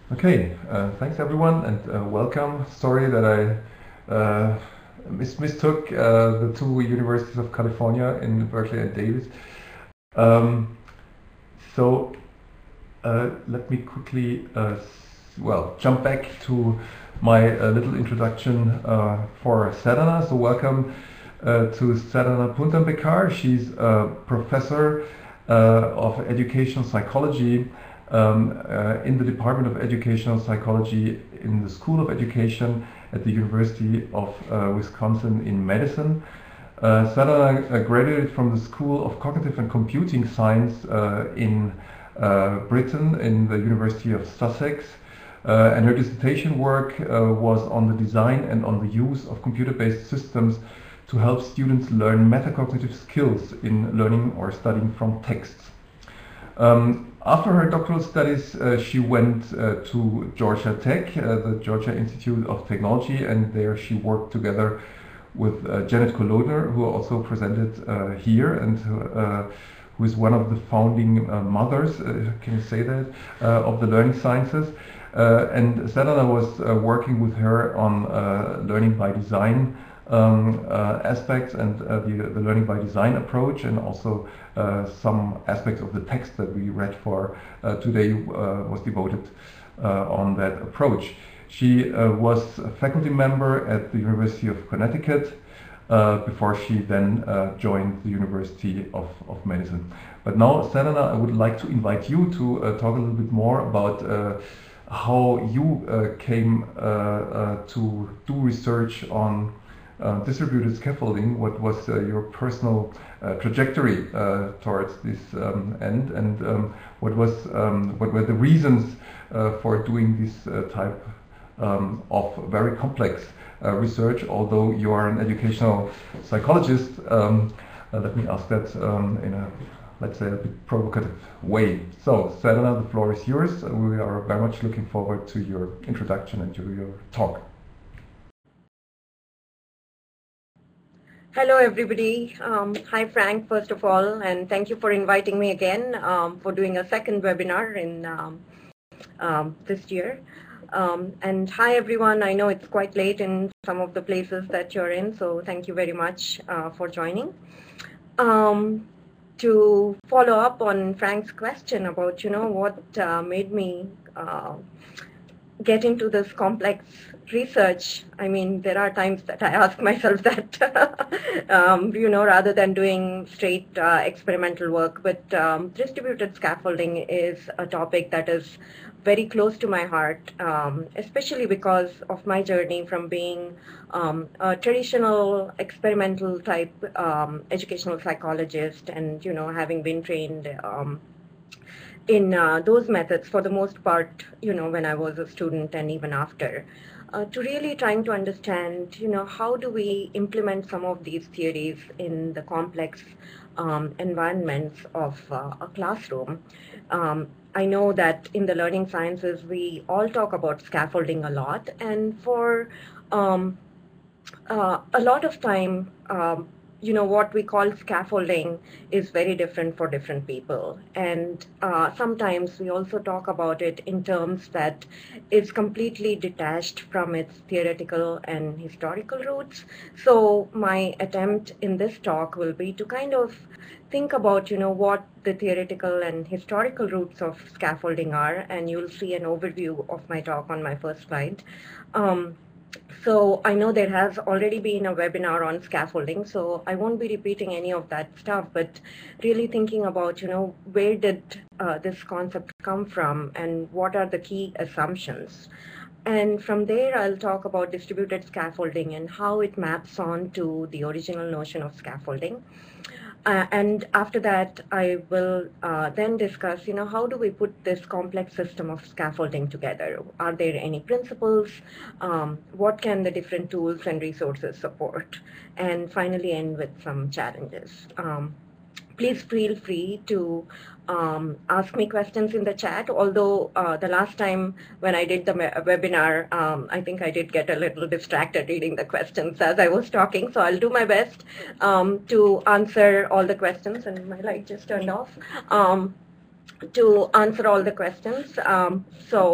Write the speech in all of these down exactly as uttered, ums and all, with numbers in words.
Okay, uh, thanks everyone and uh, welcome. Sorry that I uh, mis mistook uh, the two universities of California in Berkeley and Davis. Um, so uh, let me quickly, uh, well, jump back to my uh, little introduction uh, for Sadhana. So welcome uh, to Sadhana Puntam-Bekar. She's a professor uh, of educational psychology um, uh, in the Department of Educational Psychology in the School of Education at the University of uh, Wisconsin in Madison. Uh, Sadhana uh, graduated from the School of Cognitive and Computing Science uh, in uh, Britain in the University of Sussex. Uh, and her dissertation work uh, was on the design and on the use of computer-based systems to help students learn metacognitive skills in learning or studying from texts. Um, after her doctoral studies, uh, she went uh, to Georgia Tech, uh, the Georgia Institute of Technology, and there she worked together with uh, Janet Kolodner, who also presented uh, here and uh, who is one of the founding uh, mothers, uh, can you say that, uh, of the learning sciences. Uh, and Sadhana was uh, working with her on uh, learning by design um, uh, aspects and uh, the, the learning by design approach, and also uh, some aspects of the text that we read for uh, today uh, was devoted uh, on that approach. She uh, was a faculty member at the University of Connecticut uh, before she then uh, joined the University of, of Madison. But now, Sadhana, I would like to invite you to uh, talk a little bit more about uh, how you uh, came uh, uh, to do research on uh, distributed scaffolding. What was uh, your personal uh, trajectory uh, towards this um, end, and um, what was um, what were the reasons uh, for doing this uh, type um, of very complex uh, research? Although you are an educational psychologist, um, uh, let me ask that um, in a, let's say, a bit provocative way. So, Sadhana, the floor is yours. We are very much looking forward to your introduction and to your talk. Hello, everybody. Um, hi, Frank, first of all, and thank you for inviting me again um, for doing a second webinar in um, um, this year. Um, and hi, everyone. I know it's quite late in some of the places that you're in, so thank you very much uh, for joining. Um, to follow up on Frank's question about, you know, what uh, made me uh, get into this complex research. I mean, there are times that I ask myself that, um, you know, rather than doing straight uh, experimental work. But um, distributed scaffolding is a topic that is very close to my heart, um, especially because of my journey from being um, a traditional experimental type um, educational psychologist and, you know, having been trained um, in uh, those methods for the most part, you know, when I was a student and even after, uh, to really trying to understand, you know, how do we implement some of these theories in the complex um, environments of uh, a classroom. Um, I know that in the learning sciences, we all talk about scaffolding a lot, and for um, uh, a lot of time, um, you know, what we call scaffolding is very different for different people. And uh, sometimes we also talk about it in terms that is completely detached from its theoretical and historical roots. So my attempt in this talk will be to kind of think about, you know, what the theoretical and historical roots of scaffolding are, and you'll see an overview of my talk on my first slide. Um, So I know there has already been a webinar on scaffolding, so I won't be repeating any of that stuff, but really thinking about, you know, where did uh, this concept come from and what are the key assumptions? And from there, I'll talk about distributed scaffolding and how it maps on to the original notion of scaffolding. Uh, and after that, I will uh, then discuss, you know, how do we put this complex system of scaffolding together? Are there any principles? Um, what can the different tools and resources support? And finally, end with some challenges. Um, please feel free to um, ask me questions in the chat, although uh, the last time when I did the webinar, um, I think I did get a little distracted reading the questions as I was talking, so I'll do my best um, to answer all the questions, and my light just turned off, um, to answer all the questions. Um, so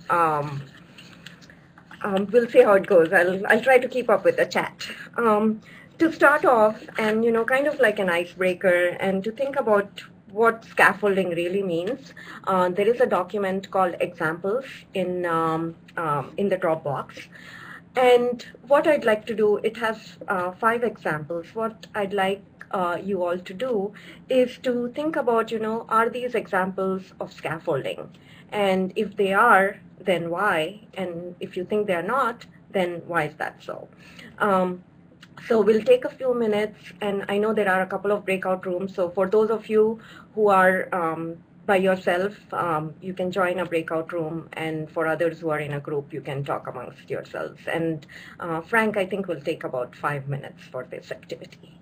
um, um, we'll see how it goes. I'll, I'll try to keep up with the chat. Um, to start off, and you know, kind of like an icebreaker, and to think about what scaffolding really means, uh, there is a document called Examples in, um, um, in the Dropbox. And what I'd like to do, it has uh, five examples. What I'd like uh, you all to do is to think about, you know, are these examples of scaffolding? And if they are, then why? And if you think they're not, then why is that so? Um, so we'll take a few minutes, and I know there are a couple of breakout rooms. So for those of you who are um, by yourself, um, you can join a breakout room, and for others who are in a group, you can talk amongst yourselves. And uh, Frank, I think, will take about five minutes for this activity.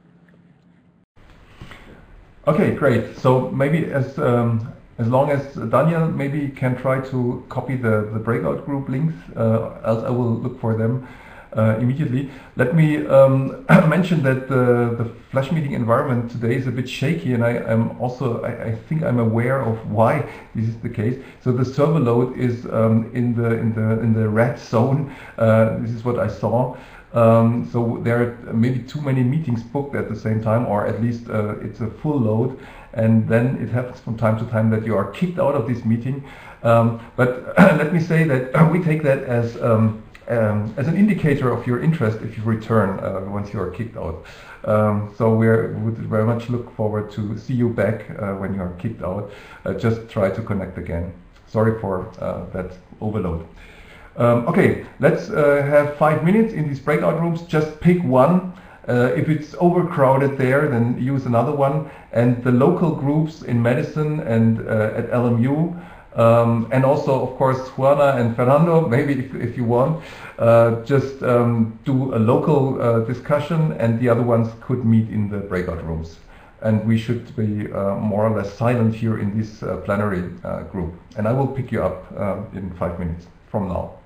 Okay, great. So maybe as um, as long as Daniel maybe can try to copy the, the breakout group links, uh, else I will look for them uh, immediately. Let me um, mention that the, the Flash meeting environment today is a bit shaky, and I am also, I, I think I'm aware of why this is the case. So the server load is um, in the in the in the red zone. Uh, this is what I saw. Um, so there are maybe too many meetings booked at the same time, or at least uh, it's a full load, and then it happens from time to time that you are kicked out of this meeting. Um, but let me say that we take that as um, um, as an indicator of your interest if you return uh, once you are kicked out. Um, so we would very much look forward to see you back uh, when you are kicked out. Uh, just try to connect again. Sorry for uh, that overload. Um, okay, let's uh, have five minutes in these breakout rooms. Just pick one. Uh, if it's overcrowded there, then use another one. And the local groups in Madison and uh, at L M U, um, and also, of course, Juana and Fernando, maybe if, if you want, uh, just um, do a local uh, discussion, and the other ones could meet in the breakout rooms. And we should be uh, more or less silent here in this uh, plenary uh, group. And I will pick you up uh, in five minutes from now.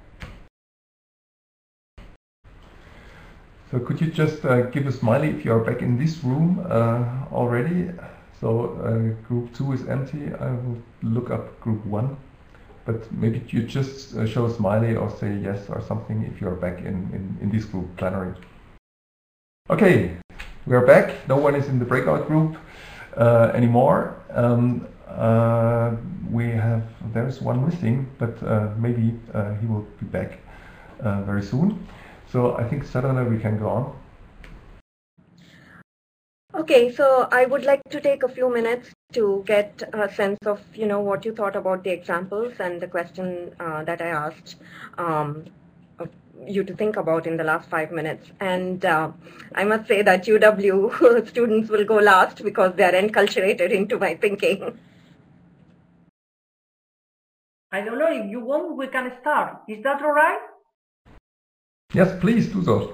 So could you just uh, give a smiley if you are back in this room uh, already? So uh, group two is empty. I will look up group one. But maybe you just uh, show a smiley or say yes or something if you are back in, in, in this group plenary. Okay, we are back. No one is in the breakout group uh, anymore. Um, uh, we have, there's one missing, but uh, maybe uh, he will be back uh, very soon. So I think, Sadhana, we can go on. Okay, so I would like to take a few minutes to get a sense of, you know, what you thought about the examples and the question uh, that I asked um, you to think about in the last five minutes. And uh, I must say that U W students will go last because they are enculturated into my thinking. I don't know, if you want, we can start. Is that all right? Yes, please do so.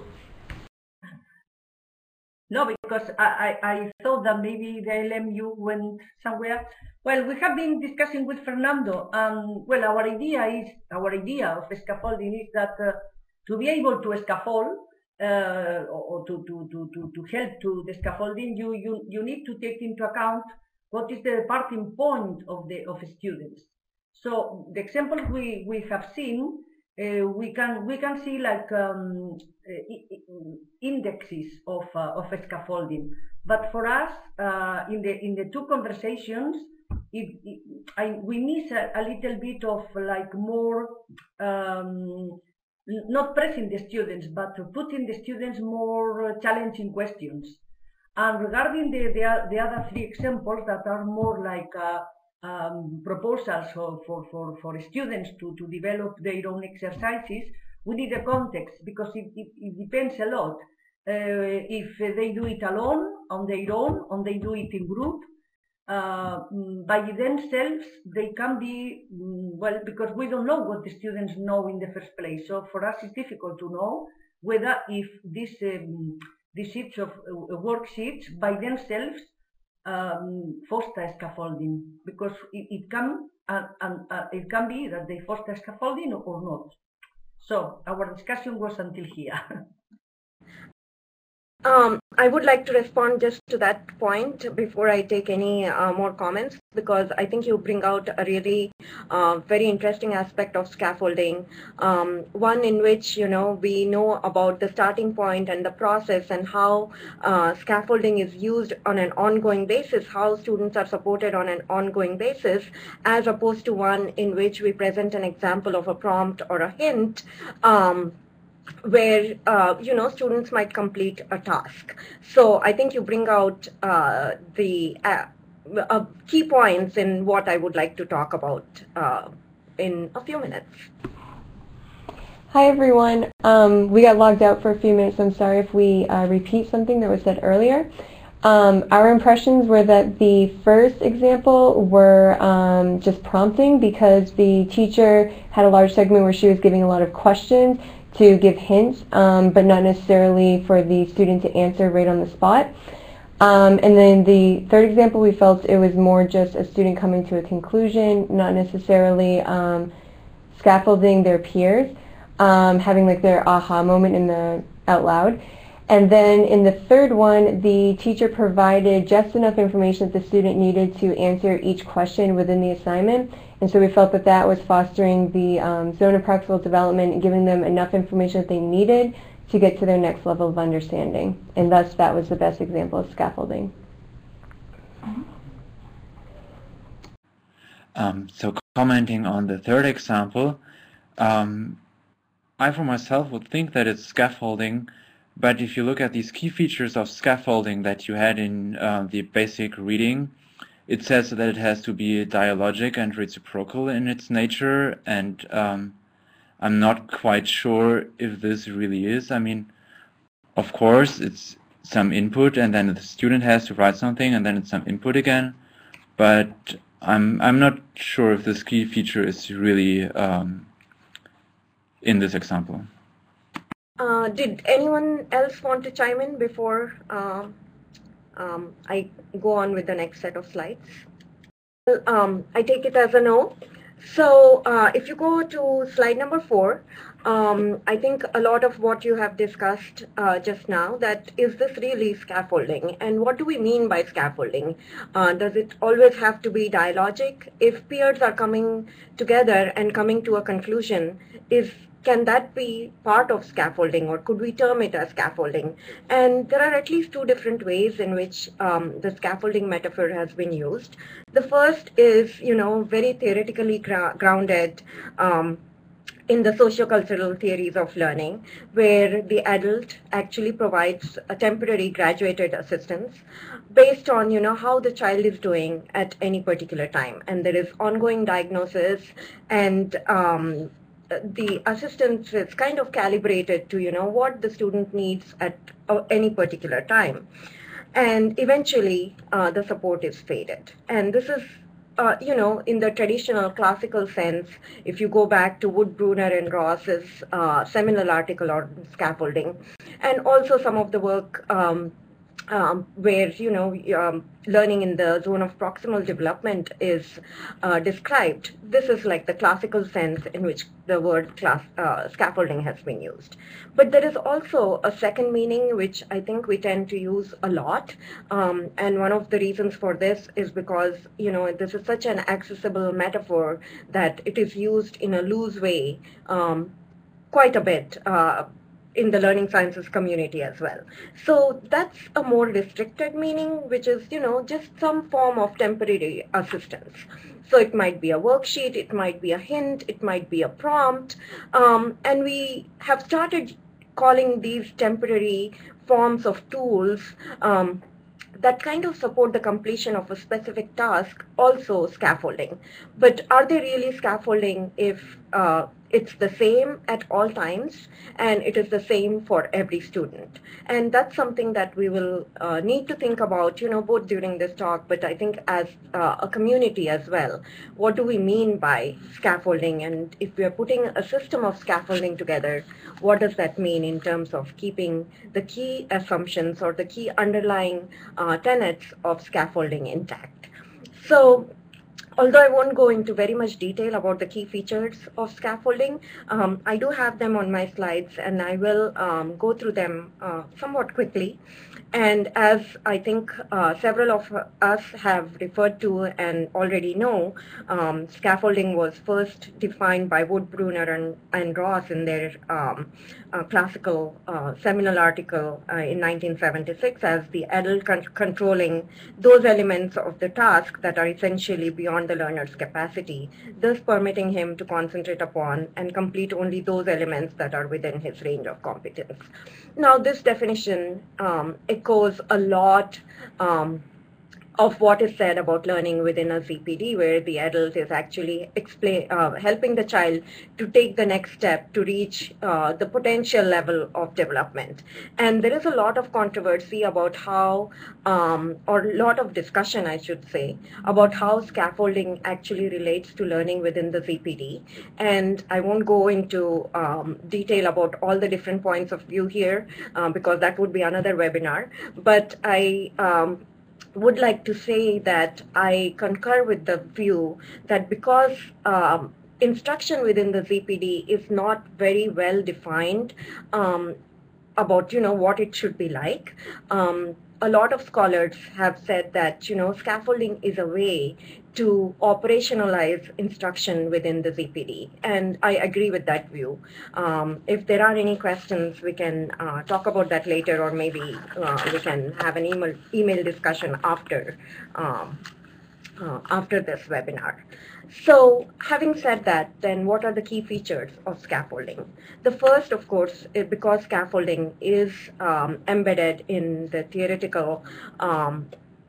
No, because I, I, I thought that maybe the L M U went somewhere. Well, we have been discussing with Fernando, and well, our idea is, our idea of scaffolding is that uh, to be able to scaffold, uh, or to, to, to, to, to help to the scaffolding, you, you, you need to take into account what is the parting point of the of students. So the examples we, we have seen, Uh, we can we can see like um, indexes of uh, of scaffolding, but for us uh, in the in the two conversations, it, it, I, we miss a, a little bit of like more um, not pressing the students, but putting the students more challenging questions. And regarding the the, the other three examples that are more like uh, Um, proposals for, for, for, for students to, to develop their own exercises, we need a context because it, it, it depends a lot. Uh, if they do it alone, on their own, or they do it in group, uh, by themselves, they can be, well, because we don't know what the students know in the first place. So for us, it's difficult to know whether if this, um, these sheets of uh, worksheets by themselves Um, foster scaffolding, because it, it can uh, uh, uh, it can be that they foster scaffolding or not. So our discussion was until here. Um, I would like to respond just to that point before I take any uh, more comments, because I think you bring out a really uh, very interesting aspect of scaffolding. Um, one in which, you know, we know about the starting point and the process and how uh, scaffolding is used on an ongoing basis, how students are supported on an ongoing basis, as opposed to one in which we present an example of a prompt or a hint. Um, where uh, you know, students might complete a task. So I think you bring out uh, the uh, uh, key points in what I would like to talk about uh, in a few minutes. Hi everyone. Um, we got logged out for a few minutes. I'm sorry if we uh, repeat something that was said earlier. Um, our impressions were that the first example were um, just prompting, because the teacher had a large segment where she was giving a lot of questions to give hints, um, but not necessarily for the student to answer right on the spot. Um, and then the third example, we felt it was more just a student coming to a conclusion, not necessarily um, scaffolding their peers, um, having like their aha moment in the out loud. And then in the third one, the teacher provided just enough information that the student needed to answer each question within the assignment. And so we felt that that was fostering the um, zone of proximal development and giving them enough information that they needed to get to their next level of understanding. And thus, that was the best example of scaffolding. Um, so commenting on the third example, um, I for myself would think that it's scaffolding, but if you look at these key features of scaffolding that you had in uh, the basic reading, it says that it has to be dialogic and reciprocal in its nature, and um, I'm not quite sure if this really is. I mean, of course, it's some input, and then the student has to write something, and then it's some input again, but I'm, I'm not sure if this key feature is really um, in this example. Uh, did anyone else want to chime in before uh, um, I go on with the next set of slides? Um, I take it as a no. So uh, if you go to slide number four, um, I think a lot of what you have discussed uh, just now, that is this really scaffolding? And what do we mean by scaffolding? Uh, does it always have to be dialogic? If peers are coming together and coming to a conclusion, is can that be part of scaffolding, or could we term it as scaffolding? And there are at least two different ways in which um, the scaffolding metaphor has been used. The first is, you know, very theoretically gra grounded um, in the sociocultural theories of learning, where the adult actually provides a temporary graduated assistance based on, you know, how the child is doing at any particular time. And there is ongoing diagnosis, and um, the assistance is kind of calibrated to, you know, what the student needs at uh, any particular time. And eventually, uh, the support is faded. And this is, uh, you know, in the traditional classical sense, if you go back to Wood, Bruner, and Ross's uh, seminal article on scaffolding, and also some of the work um, Um, where, you know, um, learning in the zone of proximal development is uh, described. This is like the classical sense in which the word class, uh, scaffolding has been used. But there is also a second meaning which I think we tend to use a lot. Um, and one of the reasons for this is because, you know, this is such an accessible metaphor that it is used in a loose way um, quite a bit. Uh, in the learning sciences community as well. So that's a more restricted meaning, which is, you know, just some form of temporary assistance. So it might be a worksheet, it might be a hint, it might be a prompt. Um, and we have started calling these temporary forms of tools um, that kind of support the completion of a specific task also scaffolding. But are they really scaffolding if uh, it's the same at all times and it is the same for every student? And that's something that we will uh, need to think about, you know, both during this talk, but I think as uh, a community as well. What do we mean by scaffolding? And if we are putting a system of scaffolding together, what does that mean in terms of keeping the key assumptions or the key underlying uh, tenets of scaffolding intact? So although I won't go into very much detail about the key features of scaffolding, um, I do have them on my slides, and I will um, go through them uh, somewhat quickly. And as I think uh, several of us have referred to and already know, um, scaffolding was first defined by Wood, Bruner, and, and Ross in their um, uh, classical uh, seminal article uh, in nineteen seventy-six as the adult con controlling those elements of the task that are essentially beyond the learner's capacity, thus permitting him to concentrate upon and complete only those elements that are within his range of competence. Now, this definition um, echoes a lot um, of what is said about learning within a Z P D, where the adult is actually explain, uh, helping the child to take the next step to reach uh, the potential level of development. And there is a lot of controversy about how, um, or a lot of discussion, I should say, about how scaffolding actually relates to learning within the Z P D. And I won't go into um, detail about all the different points of view here, uh, because that would be another webinar. But I um, would like to say that I concur with the view that because um, instruction within the Z P D is not very well defined um, about, you know, what it should be like, um, a lot of scholars have said that, you know, scaffolding is a way to operationalize instruction within the Z P D. And I agree with that view. Um, if there are any questions, we can uh, talk about that later, or maybe uh, we can have an email, email discussion after, um, uh, after this webinar. So having said that, then what are the key features of scaffolding? The first, of course, is because scaffolding is um, embedded in the theoretical um,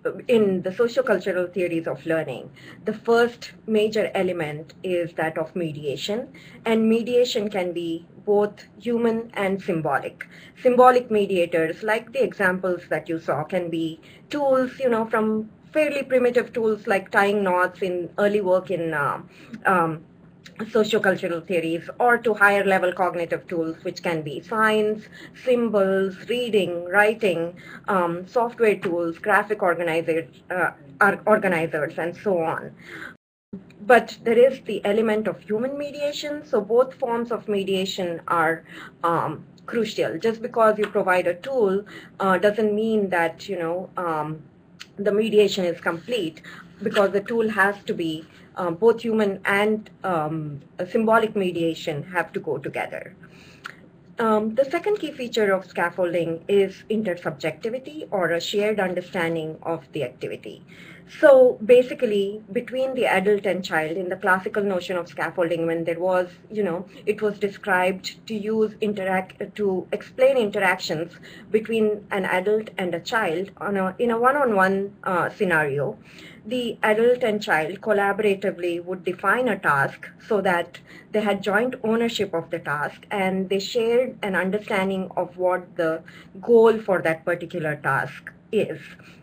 in the sociocultural theories of learning, the first major element is that of mediation, and mediation can be both human and symbolic. Symbolic mediators, like the examples that you saw, can be tools, you know, from fairly primitive tools like tying knots in early work in uh, um, sociocultural theories, or to higher level cognitive tools, which can be signs, symbols, reading, writing, um, software tools, graphic organizers, uh, organizers, and so on. But there is the element of human mediation, so both forms of mediation are um, crucial. Just because you provide a tool uh, doesn't mean that, you know, um, the mediation is complete, because the tool has to be Um, both human and um, symbolic mediation have to go together. Um, the second key feature of scaffolding is intersubjectivity, or a shared understanding of the activity. So basically, between the adult and child, in the classical notion of scaffolding, when there was, you know, it was described to use interact to explain interactions between an adult and a child on a, in a one-on-one uh, scenario. The adult and child collaboratively would define a task so that they had joint ownership of the task, and they shared an understanding of what the goal for that particular task is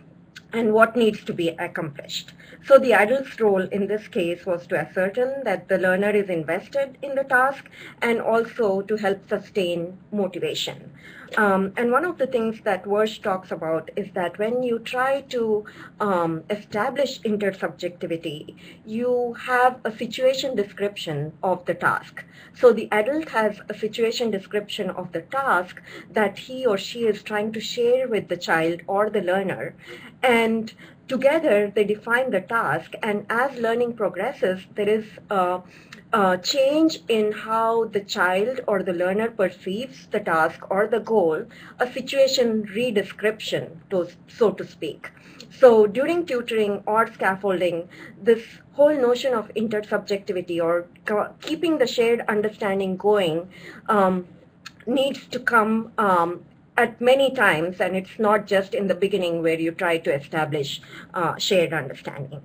and what needs to be accomplished. So the adult's role in this case was to ascertain that the learner is invested in the task, and also to help sustain motivation. Um, and one of the things that Wersch talks about is that when you try to um, establish intersubjectivity, you have a situation description of the task. So the adult has a situation description of the task that he or she is trying to share with the child or the learner. And together they define the task, and as learning progresses, there is a Uh, change in how the child or the learner perceives the task or the goal, a situation redescription, to, so to speak. So during tutoring or scaffolding, this whole notion of intersubjectivity, or keeping the shared understanding going, um, needs to come um, at many times, and it's not just in the beginning where you try to establish uh, shared understanding.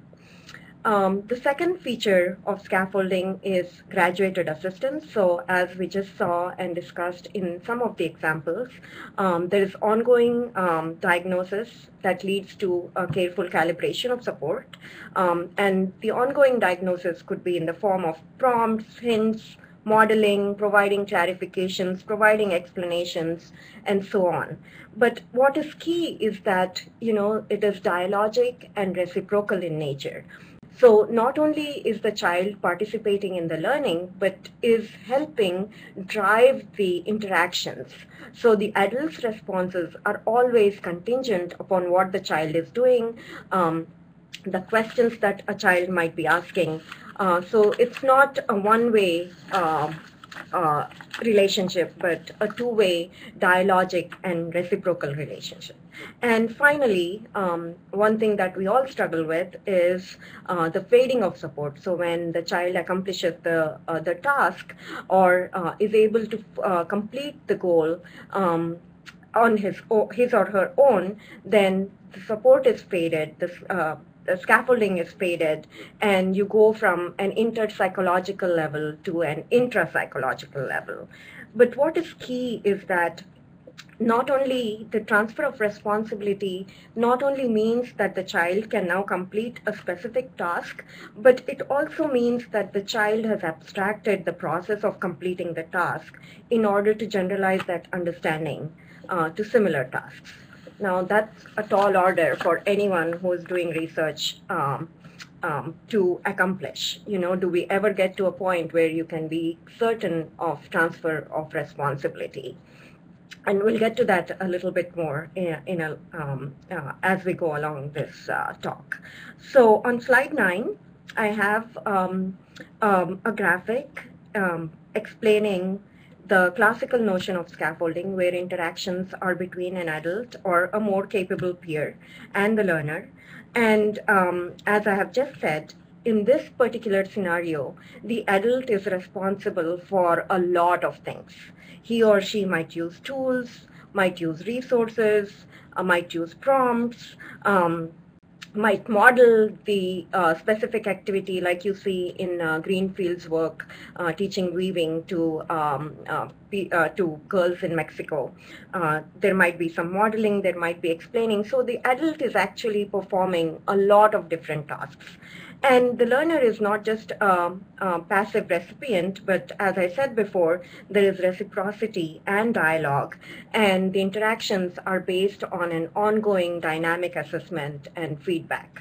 Um, the second feature of scaffolding is graduated assistance. So as we just saw and discussed in some of the examples, um, there is ongoing um, diagnosis that leads to a careful calibration of support. Um, and the ongoing diagnosis could be in the form of prompts, hints, modeling, providing clarifications, providing explanations, and so on. But what is key is that, you know, it is dialogic and reciprocal in nature. So not only is the child participating in the learning, but is helping drive the interactions. So the adult's responses are always contingent upon what the child is doing, um, the questions that a child might be asking. Uh, so it's not a one-way uh, uh, relationship, but a two-way dialogic and reciprocal relationship. And finally, um, one thing that we all struggle with is uh, the fading of support. So when the child accomplishes the, uh, the task or uh, is able to uh, complete the goal um, on his, or, his or her own, then the support is faded, the, uh, the scaffolding is faded, and you go from an interpsychological level to an intrapsychological level. But what is key is that not only the transfer of responsibility not only means that the child can now complete a specific task, but it also means that the child has abstracted the process of completing the task in order to generalize that understanding uh, to similar tasks. Now that's a tall order for anyone who is doing research um, um, to accomplish. You know, do we ever get to a point where you can be certain of transfer of responsibility? And we'll get to that a little bit more in, in a, um, uh, as we go along this uh, talk. So on slide nine, I have um, um, a graphic um, explaining the classical notion of scaffolding, where interactions are between an adult or a more capable peer and the learner. And um, as I have just said, in this particular scenario, the adult is responsible for a lot of things. He or she might use tools, might use resources, uh, might use prompts, um, might model the uh, specific activity, like you see in uh, Greenfield's work, uh, teaching weaving to um, uh, uh, to girls in Mexico. Uh, there might be some modeling, there might be explaining. So the adult is actually performing a lot of different tasks. And the learner is not just a, a passive recipient, but as I said before, there is reciprocity and dialogue, and the interactions are based on an ongoing dynamic assessment and feedback.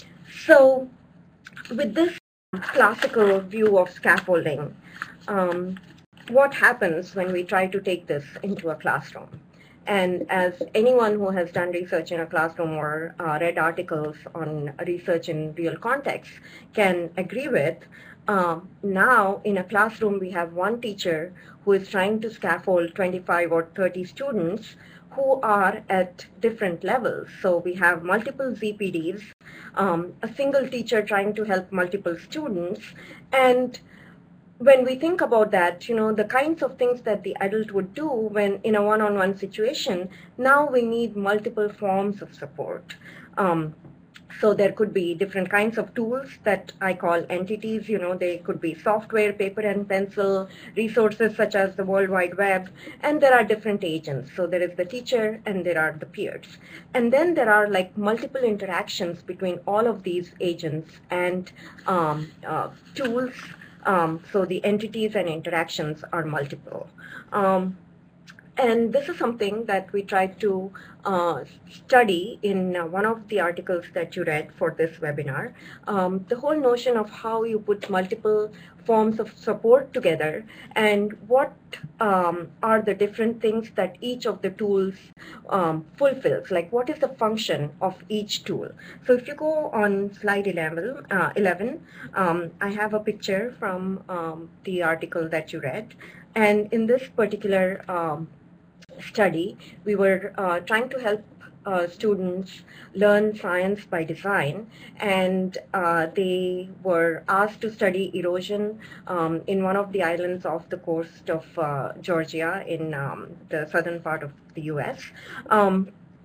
So with this classical view of scaffolding, um, what happens when we try to take this into a classroom? And as anyone who has done research in a classroom or uh, read articles on research in real context can agree with, um, now in a classroom we have one teacher who is trying to scaffold twenty-five or thirty students who are at different levels. So we have multiple Z P Ds, um, a single teacher trying to help multiple students, and when we think about that, you know, the kinds of things that the adult would do when in a one-on-one situation, now we need multiple forms of support. Um, so there could be different kinds of tools that I call entities. You know, they could be software, paper and pencil, resources such as the World Wide Web, and there are different agents. So there is the teacher and there are the peers. And then there are like multiple interactions between all of these agents and um, uh, tools. Um, so the entities and interactions are multiple. Um, and this is something that we tried to uh, study in uh, one of the articles that you read for this webinar. Um, the whole notion of how you put multiple forms of support together and what um, are the different things that each of the tools um, fulfills, like what is the function of each tool. So if you go on slide eleven, uh, eleven um, I have a picture from um, the article that you read, and in this particular um, study we were uh, trying to help Uh, students learn science by design, and uh, they were asked to study erosion um, in one of the islands off the coast of uh, Georgia in um, the southern part of the U S Um,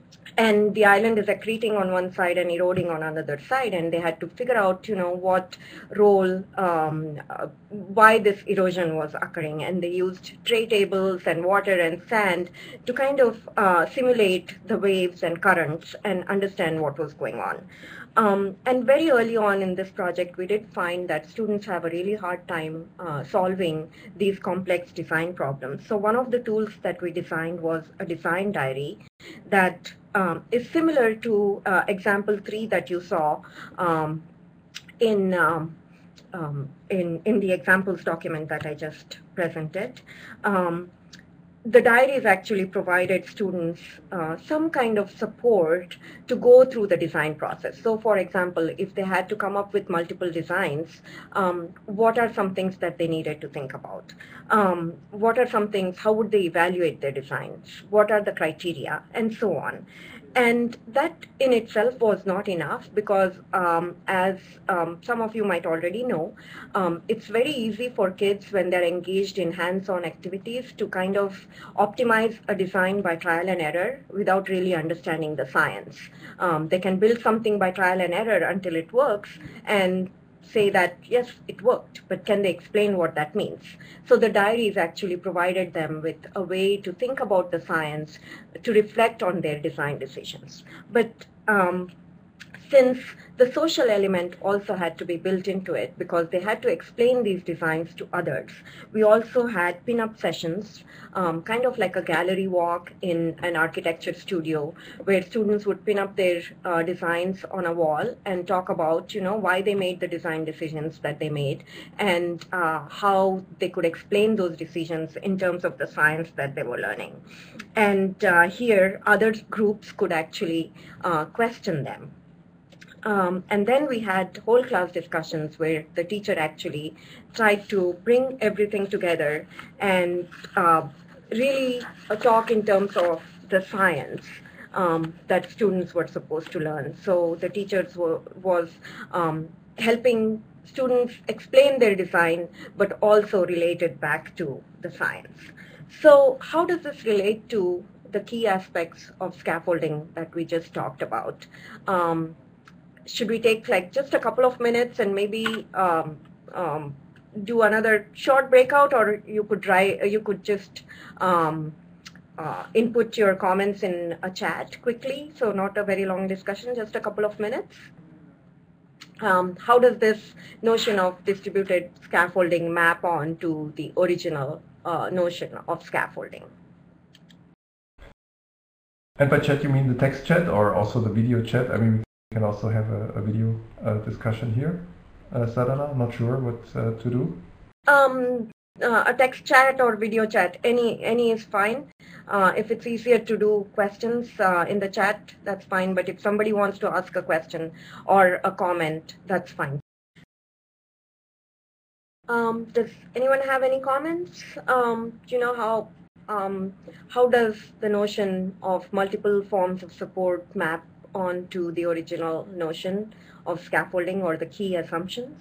and the island is accreting on one side and eroding on another side, and they had to figure out, you know, what role, um, uh, why this erosion was occurring, and they used tray tables and water and sand to kind of uh, simulate the waves and currents and understand what was going on. Um, and very early on in this project, we did find that students have a really hard time uh, solving these complex design problems. So one of the tools that we designed was a design diary that um, is similar to uh, example three that you saw um, in um, um, in in the examples document that I just presented. Um, the diaries actually provided students uh, some kind of support to go through the design process. So for example, if they had to come up with multiple designs, um, what are some things that they needed to think about? Um, what are some things, how would they evaluate their designs? What are the criteria? And so on. And that in itself was not enough because um, as um, some of you might already know, um, it's very easy for kids when they're engaged in hands-on activities to kind of optimize a design by trial and error without really understanding the science. Um, they can build something by trial and error until it works and say that, yes, it worked, but can they explain what that means? So the diaries actually provided them with a way to think about the science, to reflect on their design decisions. But um, since the social element also had to be built into it because they had to explain these designs to others, we also had pin-up sessions, um, kind of like a gallery walk in an architecture studio where students would pin up their uh, designs on a wall and talk about, you know, why they made the design decisions that they made and uh, how they could explain those decisions in terms of the science that they were learning. And uh, here, other groups could actually uh, question them. Um, and then we had whole class discussions where the teacher actually tried to bring everything together and uh, really uh, talk in terms of the science um, that students were supposed to learn. So the teachers were was um, helping students explain their design, but also relate it back to the science. So how does this relate to the key aspects of scaffolding that we just talked about? Um, Should we take like just a couple of minutes and maybe um, um, do another short breakout, or you could try, you could just um, uh, input your comments in a chat quickly, so not a very long discussion, just a couple of minutes. Um, how does this notion of distributed scaffolding map on to the original uh, notion of scaffolding? And by chat you mean the text chat or also the video chat? I mean, we can also have a, a video uh, discussion here. Uh, Sadhana, I'm not sure what uh, to do. Um, uh, a text chat or video chat, any any is fine. Uh, if it's easier to do questions uh, in the chat, that's fine. But if somebody wants to ask a question or a comment, that's fine. Um, does anyone have any comments? Um, do you know how um, how does the notion of multiple forms of support map onto the original notion of scaffolding or the key assumptions?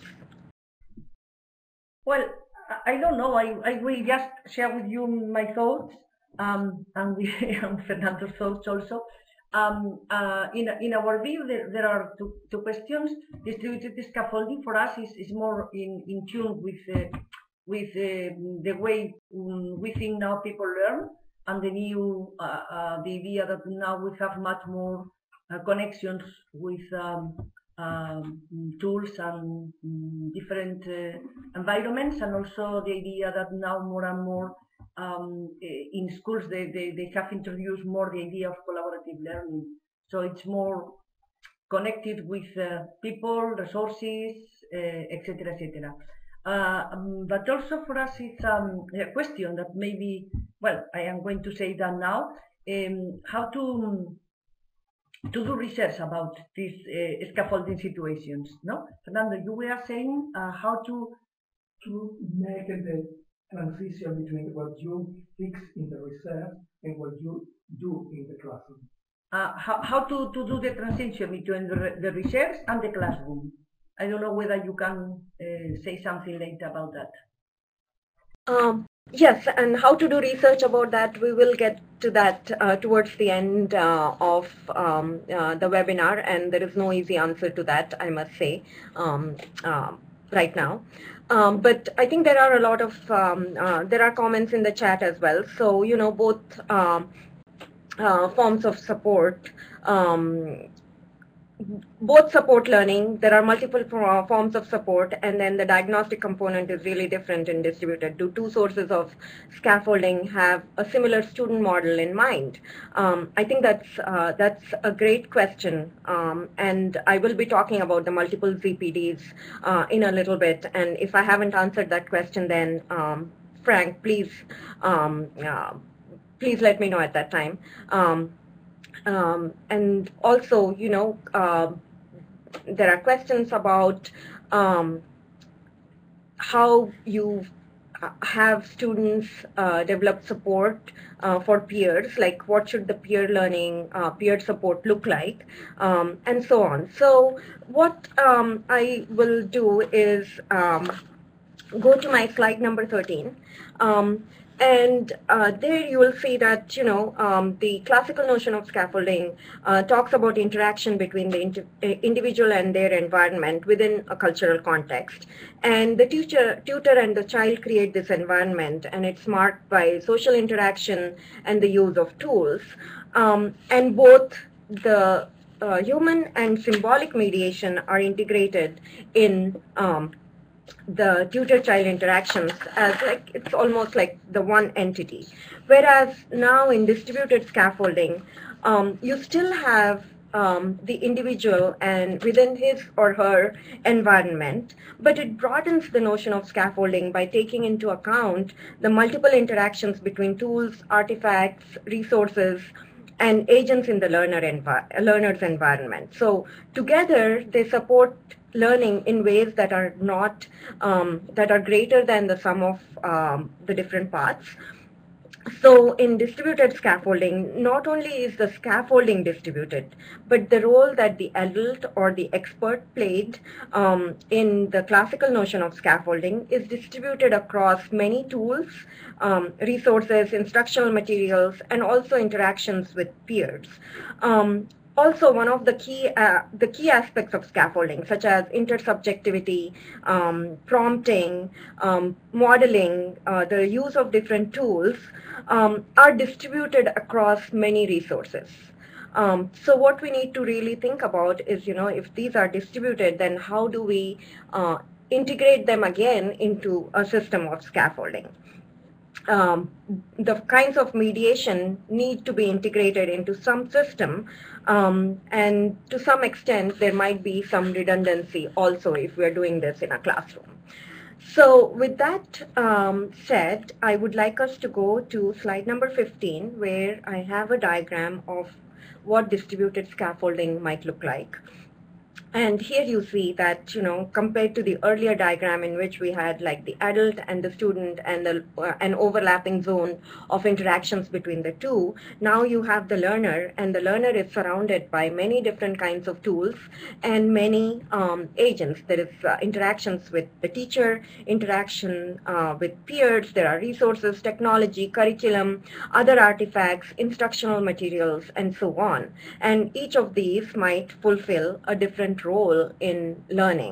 Well, I don't know. I, I will just share with you my thoughts um, and, we, and Fernando's thoughts also. Um, uh, in, in our view, there, there are two, two questions. Distributed scaffolding for us is, is more in, in tune with, uh, with uh, the way um, we think now people learn, and the new uh, uh, the idea that now we have much more Uh, connections with um, um, tools and um, different uh, environments, and also the idea that now more and more um, in schools they, they, they have introduced more the idea of collaborative learning. So it's more connected with uh, people, resources, uh, et cetera, et cetera. Uh, um, but also for us it's um, a question that maybe, well, I am going to say that now, um, how to to do research about these uh, scaffolding situations, no? Fernando, you were saying uh, how to to make the transition between what you fix in the research and what you do in the classroom. Uh, how, how to, to do the transition between the, the research and the classroom. I don't know whether you can uh, say something later about that. Um, yes, and how to do research about that, we will get to that uh, towards the end uh, of um, uh, the webinar, and there is no easy answer to that, I must say, um, uh, right now. Um, but I think there are a lot of, um, uh, there are comments in the chat as well. So, you know, both um, uh, forms of support um, both support learning. There are multiple forms of support, and then the diagnostic component is really different and distributed. Do two sources of scaffolding have a similar student model in mind? Um, I think that's uh, that's a great question, um, and I will be talking about the multiple Z P Ds uh, in a little bit. And if I haven't answered that question, then um, Frank, please, um, uh, please let me know at that time. Um, Um, and also, you know, uh, there are questions about um, how you have students uh, develop support uh, for peers, like what should the peer learning, uh, peer support look like, um, and so on. So what um, I will do is um, go to my slide number thirteen. Um, And uh, there you will see that, you know, um, the classical notion of scaffolding uh, talks about interaction between the indi individual and their environment within a cultural context. And the tutor, tutor and the child create this environment, and it's marked by social interaction and the use of tools. Um, and both the uh, human and symbolic mediation are integrated in um, the tutor-child interactions as like it's almost like the one entity. Whereas now in distributed scaffolding, um, you still have um, the individual and within his or her environment, but it broadens the notion of scaffolding by taking into account the multiple interactions between tools, artifacts, resources, and agents in the learner envi learner's environment. So together they support learning in ways that are not, um, that are greater than the sum of um, the different parts. So in distributed scaffolding, not only is the scaffolding distributed, but the role that the adult or the expert played um, in the classical notion of scaffolding is distributed across many tools, um, resources, instructional materials, and also interactions with peers. Um, Also, one of the key uh, the key aspects of scaffolding, such as intersubjectivity, um, prompting, um, modeling, uh, the use of different tools, um, are distributed across many resources. Um, so what we need to really think about is, you know, if these are distributed, then how do we uh, integrate them again into a system of scaffolding? Um, the kinds of mediation need to be integrated into some system, um, and to some extent there might be some redundancy also if we're doing this in a classroom. So with that um, said, I would like us to go to slide number fifteen, where I have a diagram of what distributed scaffolding might look like. And here you see that, you know, compared to the earlier diagram in which we had like the adult and the student and the, uh, an overlapping zone of interactions between the two, now you have the learner, and the learner is surrounded by many different kinds of tools and many um, agents. There is uh, interactions with the teacher, interaction uh, with peers, there are resources, technology, curriculum, other artifacts, instructional materials, and so on. And each of these might fulfill a different role in learning.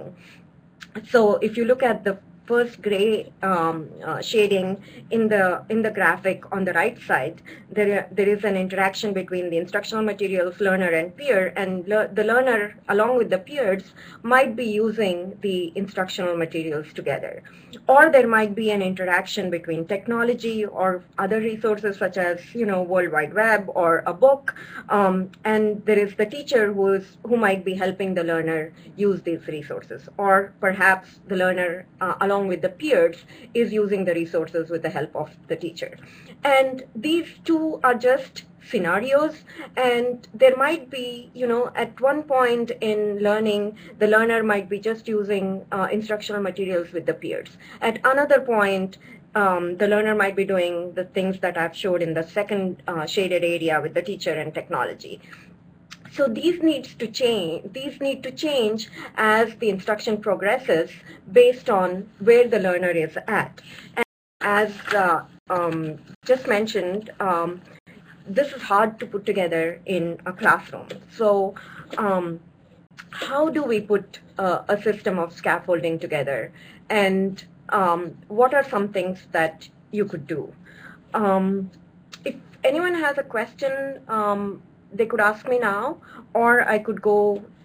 So if you look at the first gray um, uh, shading in the in the graphic on the right side, there there is an interaction between the instructional materials, learner, and peer, and le the learner along with the peers might be using the instructional materials together. Or there might be an interaction between technology or other resources such as, you know, World Wide Web or a book, um, and there is the teacher who is who might be helping the learner use these resources, or perhaps the learner uh, along with the peers is using the resources with the help of the teacher. And these two are just scenarios, and there might be, you know, at one point in learning, the learner might be just using uh, instructional materials with the peers. At another point, um, the learner might be doing the things that I've showed in the second uh, shaded area with the teacher and technology. So these needs to change. These need to change as the instruction progresses based on where the learner is at. And as uh, um, just mentioned, um, this is hard to put together in a classroom. So um, how do we put uh, a system of scaffolding together? And um, what are some things that you could do? Um, if anyone has a question, um, they could ask me now, or I could go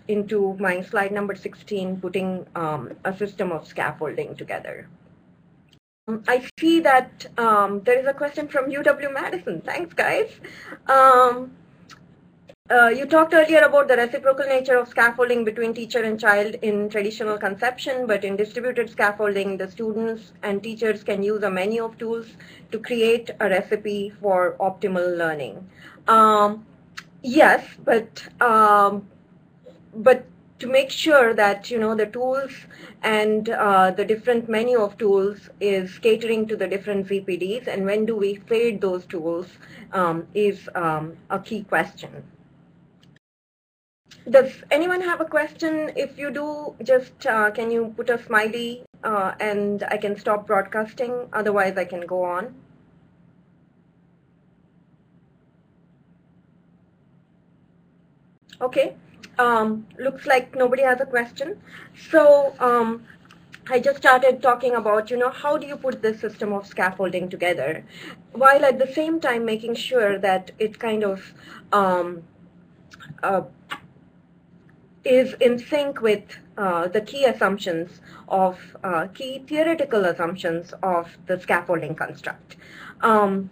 into my slide number sixteen, putting um, a system of scaffolding together. I see that um, there is a question from U W Madison. Thanks, guys. Um, uh, you talked earlier about the reciprocal nature of scaffolding between teacher and child in traditional conception, but in distributed scaffolding, the students and teachers can use a menu of tools to create a recipe for optimal learning. Um, yes, but um, but to make sure that, you know, the tools and uh, the different menu of tools is catering to the different Z P Ds, and when do we fade those tools um, is um, a key question. Does anyone have a question? If you do, just uh, can you put a smiley uh, and I can stop broadcasting, otherwise I can go on. Okay. Um, looks like nobody has a question. So um, I just started talking about, you know, how do you put this system of scaffolding together, while at the same time making sure that it kind of um, uh, is in sync with uh, the key assumptions of, uh, key theoretical assumptions of the scaffolding construct. Um,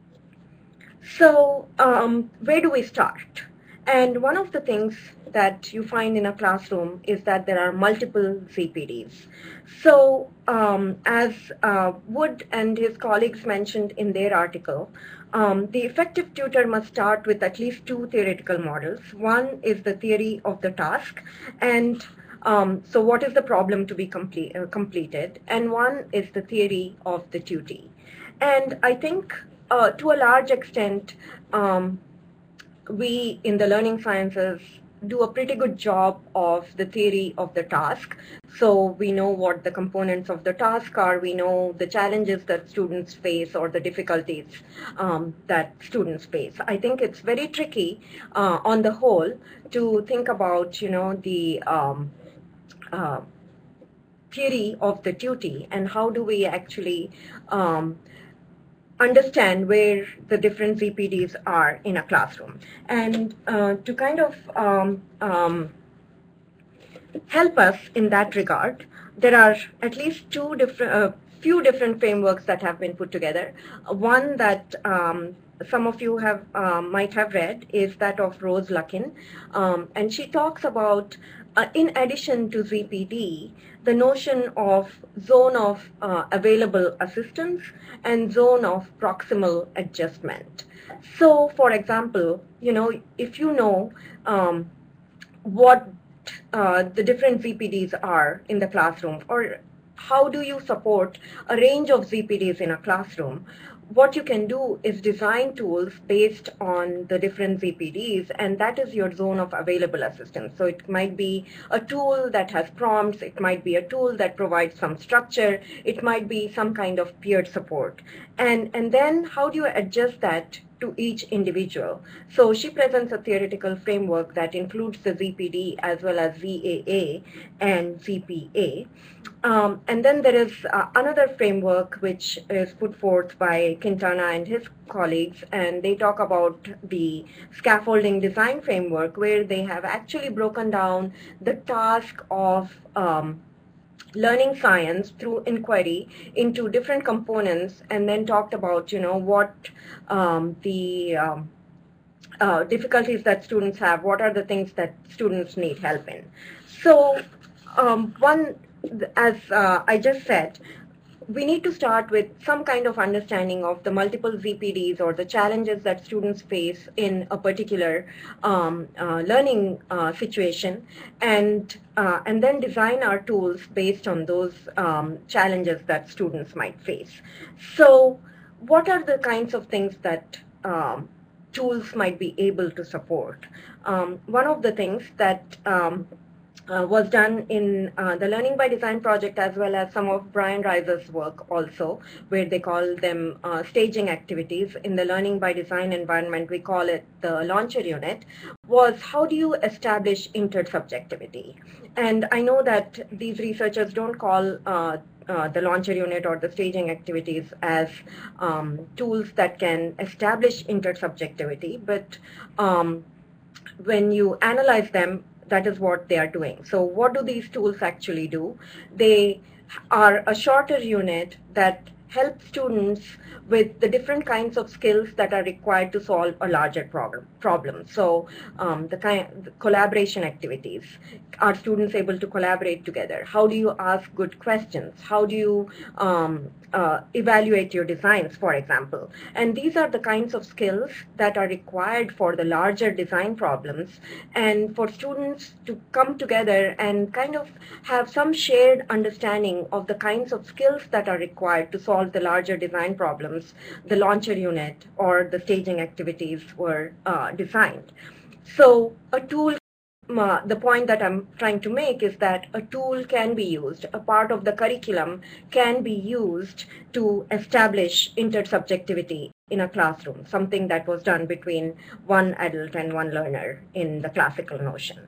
so um, where do we start? And one of the things that you find in a classroom is that there are multiple Z P Ds. So um, as uh, Wood and his colleagues mentioned in their article, um, the effective tutor must start with at least two theoretical models. One is the theory of the task, and um, so what is the problem to be complete, uh, completed, and one is the theory of the tutor. And I think uh, to a large extent, um, we in the learning sciences do a pretty good job of the theory of the task. So we know what the components of the task are, we know the challenges that students face or the difficulties um, that students face. I think it's very tricky uh, on the whole to think about, you know, the um, uh, theory of the tutor and how do we actually um, understand where the different Z P Ds are in a classroom. And uh, to kind of um, um, help us in that regard, there are at least two different, uh, few different frameworks that have been put together. One that um, some of you have uh, might have read is that of Rose Luckin, um, and she talks about, uh, in addition to Z P D, the notion of zone of uh, available assistance and zone of proximal adjustment. So, for example, you know, if you know um, what uh, the different Z P Ds are in the classroom, or how do you support a range of Z P Ds in a classroom, what you can do is design tools based on the different Z P Ds, and that is your zone of available assistance. So it might be a tool that has prompts, it might be a tool that provides some structure, it might be some kind of peer support. And, and then how do you adjust that to each individual? So she presents a theoretical framework that includes the Z P D as well as Z A A and Z P A. Um, and then there is uh, another framework which is put forth by Quintana and his colleagues, and they talk about the scaffolding design framework, where they have actually broken down the task of um, learning science through inquiry into different components, and then talked about, you know, what um, the um, uh, difficulties that students have, what are the things that students need help in. So um, one, as uh, I just said, we need to start with some kind of understanding of the multiple Z P Ds or the challenges that students face in a particular um, uh, learning uh, situation, and uh, and then design our tools based on those um, challenges that students might face. So what are the kinds of things that um, tools might be able to support? Um, one of the things that um, Uh, was done in uh, the Learning by Design project, as well as some of Brian Reiser's work also, where they call them uh, staging activities. In the Learning by Design environment, we call it the launcher unit, was how do you establish intersubjectivity? And I know that these researchers don't call uh, uh, the launcher unit or the staging activities as um, tools that can establish intersubjectivity, but um, when you analyze them, that is what they are doing. So what do these tools actually do? They are a shorter unit that help students with the different kinds of skills that are required to solve a larger problem. problem. So um, the kind the collaboration activities. Are students able to collaborate together? How do you ask good questions? How do you um, uh, evaluate your designs, for example? And these are the kinds of skills that are required for the larger design problems, and for students to come together and kind of have some shared understanding of the kinds of skills that are required to solve the larger design problems. The launcher unit or the staging activities were uh, designed. So a tool, uh, the point that I'm trying to make is that a tool can be used, a part of the curriculum can be used to establish intersubjectivity in a classroom, something that was done between one adult and one learner in the classical notion.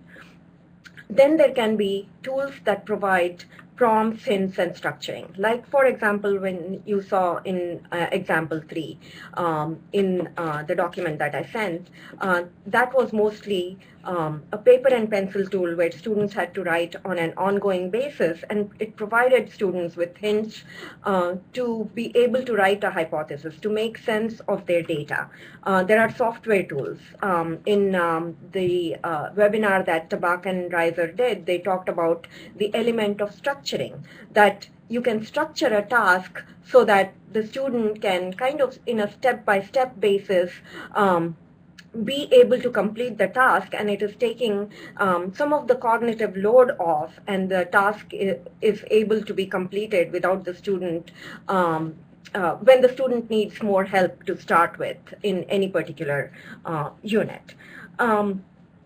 Then there can be tools that provide prompts, hints, and structuring. Like, for example, when you saw in uh, example three, um, in uh, the document that I sent, uh, that was mostly um, a paper and pencil tool where students had to write on an ongoing basis, and it provided students with hints uh, to be able to write a hypothesis, to make sense of their data. Uh, there are software tools. Um, in um, the uh, webinar that Tabak and Reiser did, they talked about the element of structuring, that you can structure a task so that the student can kind of, in a step-by-step basis, um, be able to complete the task, and it is taking um, some of the cognitive load off, and the task is, is able to be completed without the student, um, uh, when the student needs more help to start with in any particular uh, unit. Um,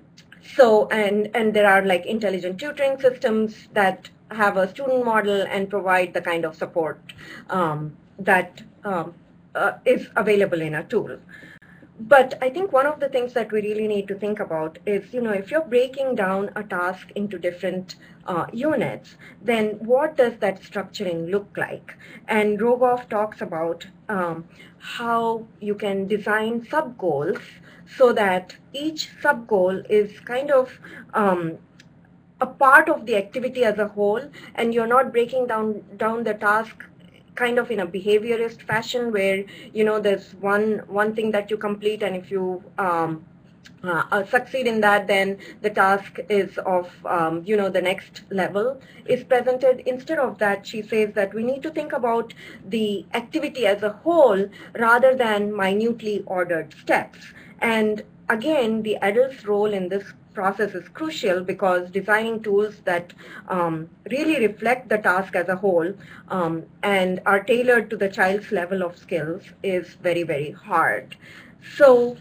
so, and, and there are like intelligent tutoring systems that have a student model and provide the kind of support um, that um, uh, is available in a tool. But I think one of the things that we really need to think about is, you know, if you're breaking down a task into different uh, units, then what does that structuring look like? And Rogoff talks about um, how you can design sub-goals so that each sub-goal is kind of um, a part of the activity as a whole, and you're not breaking down, down the task kind of in a behaviorist fashion where, you know, there's one one thing that you complete, and if you um, uh, uh, succeed in that, then the task is of, um, you know, the next level is presented. Instead of that, she says that we need to think about the activity as a whole rather than minutely ordered steps. And again, the adult's role in this process is crucial, because designing tools that um, really reflect the task as a whole um, and are tailored to the child's level of skills is very, very hard. So,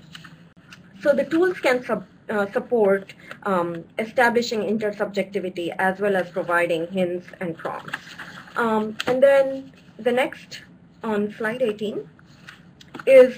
so the tools can sub, uh, support um, establishing intersubjectivity as well as providing hints and prompts. Um, and then the next on slide eighteen is,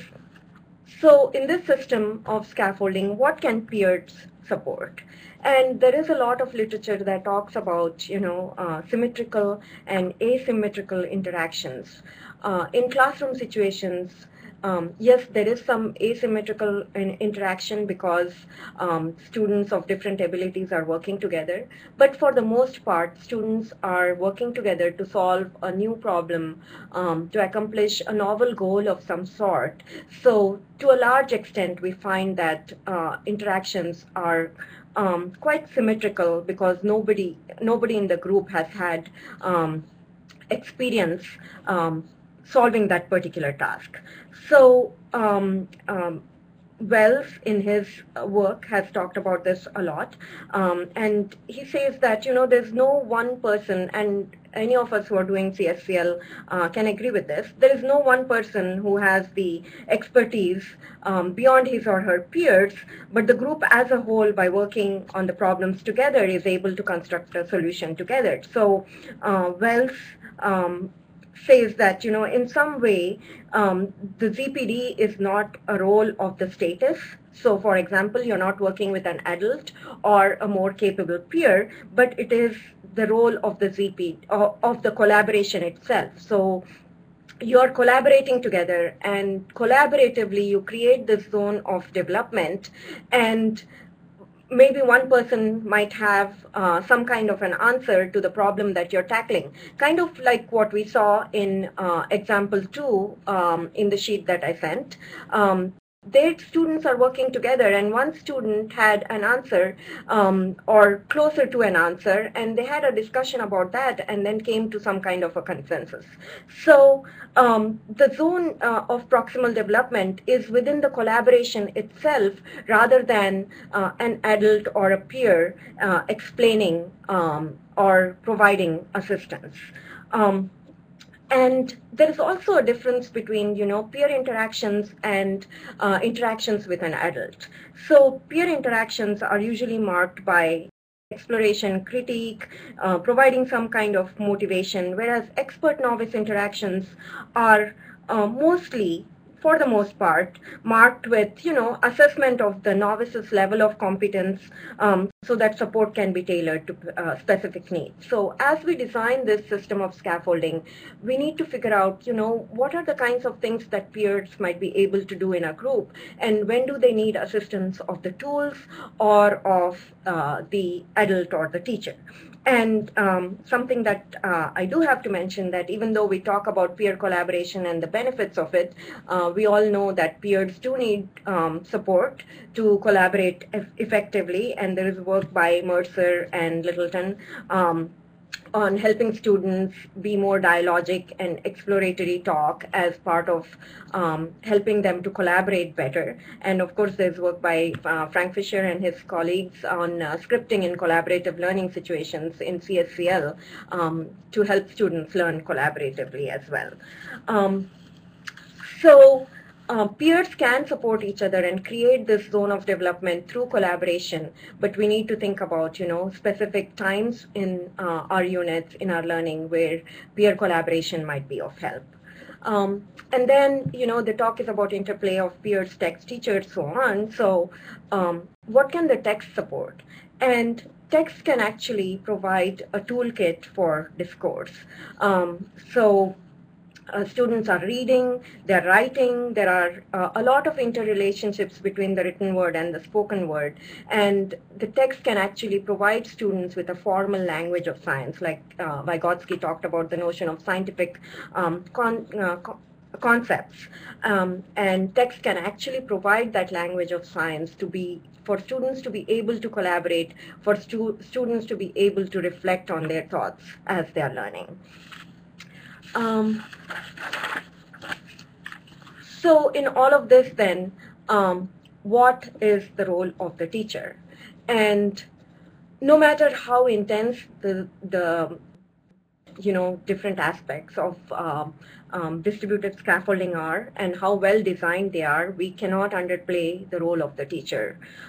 so in this system of scaffolding, what can peers support? And there is a lot of literature that talks about, you know, uh, symmetrical and asymmetrical interactions. Uh, in classroom situations, um, yes, there is some asymmetrical in interaction because um, students of different abilities are working together. But for the most part, students are working together to solve a new problem, um, to accomplish a novel goal of some sort. So to a large extent, we find that uh, interactions are um, quite symmetrical, because nobody, nobody in the group has had um, experience um, solving that particular task. So um, um, Wells, in his work, has talked about this a lot, um, and he says that, you know, there's no one person, and any of us who are doing C S C L uh, can agree with this. There is no one person who has the expertise um, beyond his or her peers, but the group as a whole, by working on the problems together, is able to construct a solution together. So uh, Wells um, says that, you know, in some way, um, the Z P D is not a role of the status. So, for example, you're not working with an adult or a more capable peer, but it is the role of the Z P, of, of the collaboration itself. So you're collaborating together, and collaboratively you create this zone of development, and maybe one person might have uh, some kind of an answer to the problem that you're tackling, kind of like what we saw in uh, example two um, in the sheet that I sent. Um, their students are working together, and one student had an answer um, or closer to an answer, and they had a discussion about that and then came to some kind of a consensus. So um, the zone uh, of proximal development is within the collaboration itself rather than uh, an adult or a peer uh, explaining um, or providing assistance. Um, And there is also a difference between, you know, peer interactions and uh, interactions with an adult. So peer interactions are usually marked by exploration, critique, uh, providing some kind of motivation, whereas expert-novice interactions are uh, mostly, for the most part, marked with, you know, assessment of the novice's level of competence um, so that support can be tailored to uh, specific needs. So as we design this system of scaffolding, we need to figure out, you know, what are the kinds of things that peers might be able to do in a group, and when do they need assistance of the tools or of uh, the adult or the teacher. And um, something that uh, I do have to mention, that even though we talk about peer collaboration and the benefits of it, uh, we all know that peers do need um, support to collaborate eff effectively, and there is work by Mercer and Littleton um, on helping students be more dialogic and exploratory talk as part of um, helping them to collaborate better. And of course, there's work by uh, Frank Fisher and his colleagues on uh, scripting in collaborative learning situations in C S C L um, to help students learn collaboratively as well. Um, so Uh, peers can support each other and create this zone of development through collaboration, but we need to think about, you know, specific times in uh, our units, in our learning, where peer collaboration might be of help. Um, and then, you know, the talk is about interplay of peers, text, teachers, so on. So um, what can the text support? And text can actually provide a toolkit for discourse. Um, so Uh, students are reading, they're writing, there are uh, a lot of interrelationships between the written word and the spoken word, and the text can actually provide students with a formal language of science, like uh, Vygotsky talked about the notion of scientific um, con uh, co concepts, um, and text can actually provide that language of science to be, for students to be able to collaborate, for stu students to be able to reflect on their thoughts as they're learning. Um, so in all of this then, um, what is the role of the teacher? And no matter how intense the, the you know, different aspects of uh, um, distributed scaffolding are and how well designed they are, we cannot underplay the role of the teacher.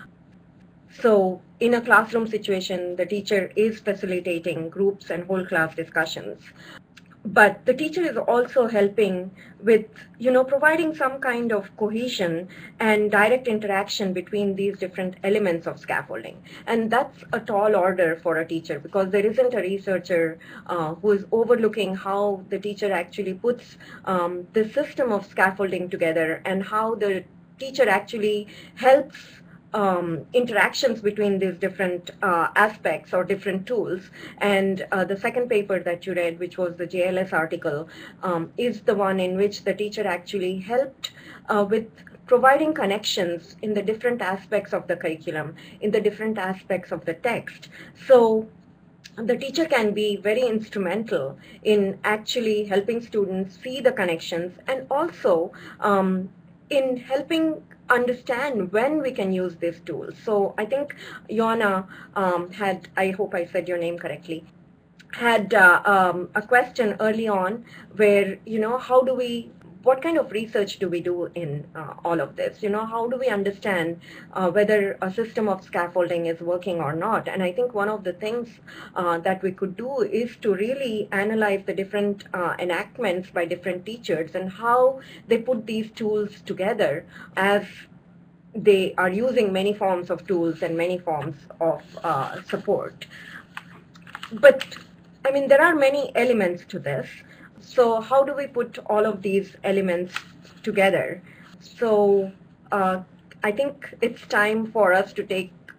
So in a classroom situation, the teacher is facilitating groups and whole class discussions. But the teacher is also helping with, you know, providing some kind of cohesion and direct interaction between these different elements of scaffolding. And that's a tall order for a teacher, because there isn't a researcher uh, who is overlooking how the teacher actually puts um, the system of scaffolding together and how the teacher actually helps Um, interactions between these different uh, aspects or different tools. And uh, the second paper that you read, which was the J L S article, um, is the one in which the teacher actually helped uh, with providing connections in the different aspects of the curriculum, in the different aspects of the text. So the teacher can be very instrumental in actually helping students see the connections, and also um, in helping understand when we can use these tools. So I think Joanna um, had, I hope I said your name correctly, had uh, um, a question early on where, you know, how do we, what kind of research do we do in uh, all of this? You know, how do we understand uh, whether a system of scaffolding is working or not? And I think one of the things uh, that we could do is to really analyze the different uh, enactments by different teachers and how they put these tools together, as they are using many forms of tools and many forms of uh, support. But, I mean, there are many elements to this. So how do we put all of these elements together? So uh, I think it's time for us to take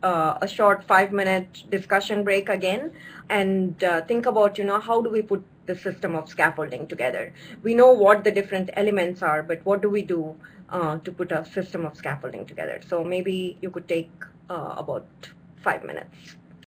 uh, a short five-minute discussion break again and uh, think about, you know, how do we put the system of scaffolding together? We know what the different elements are, but what do we do uh, to put a system of scaffolding together? So maybe you could take uh, about five minutes.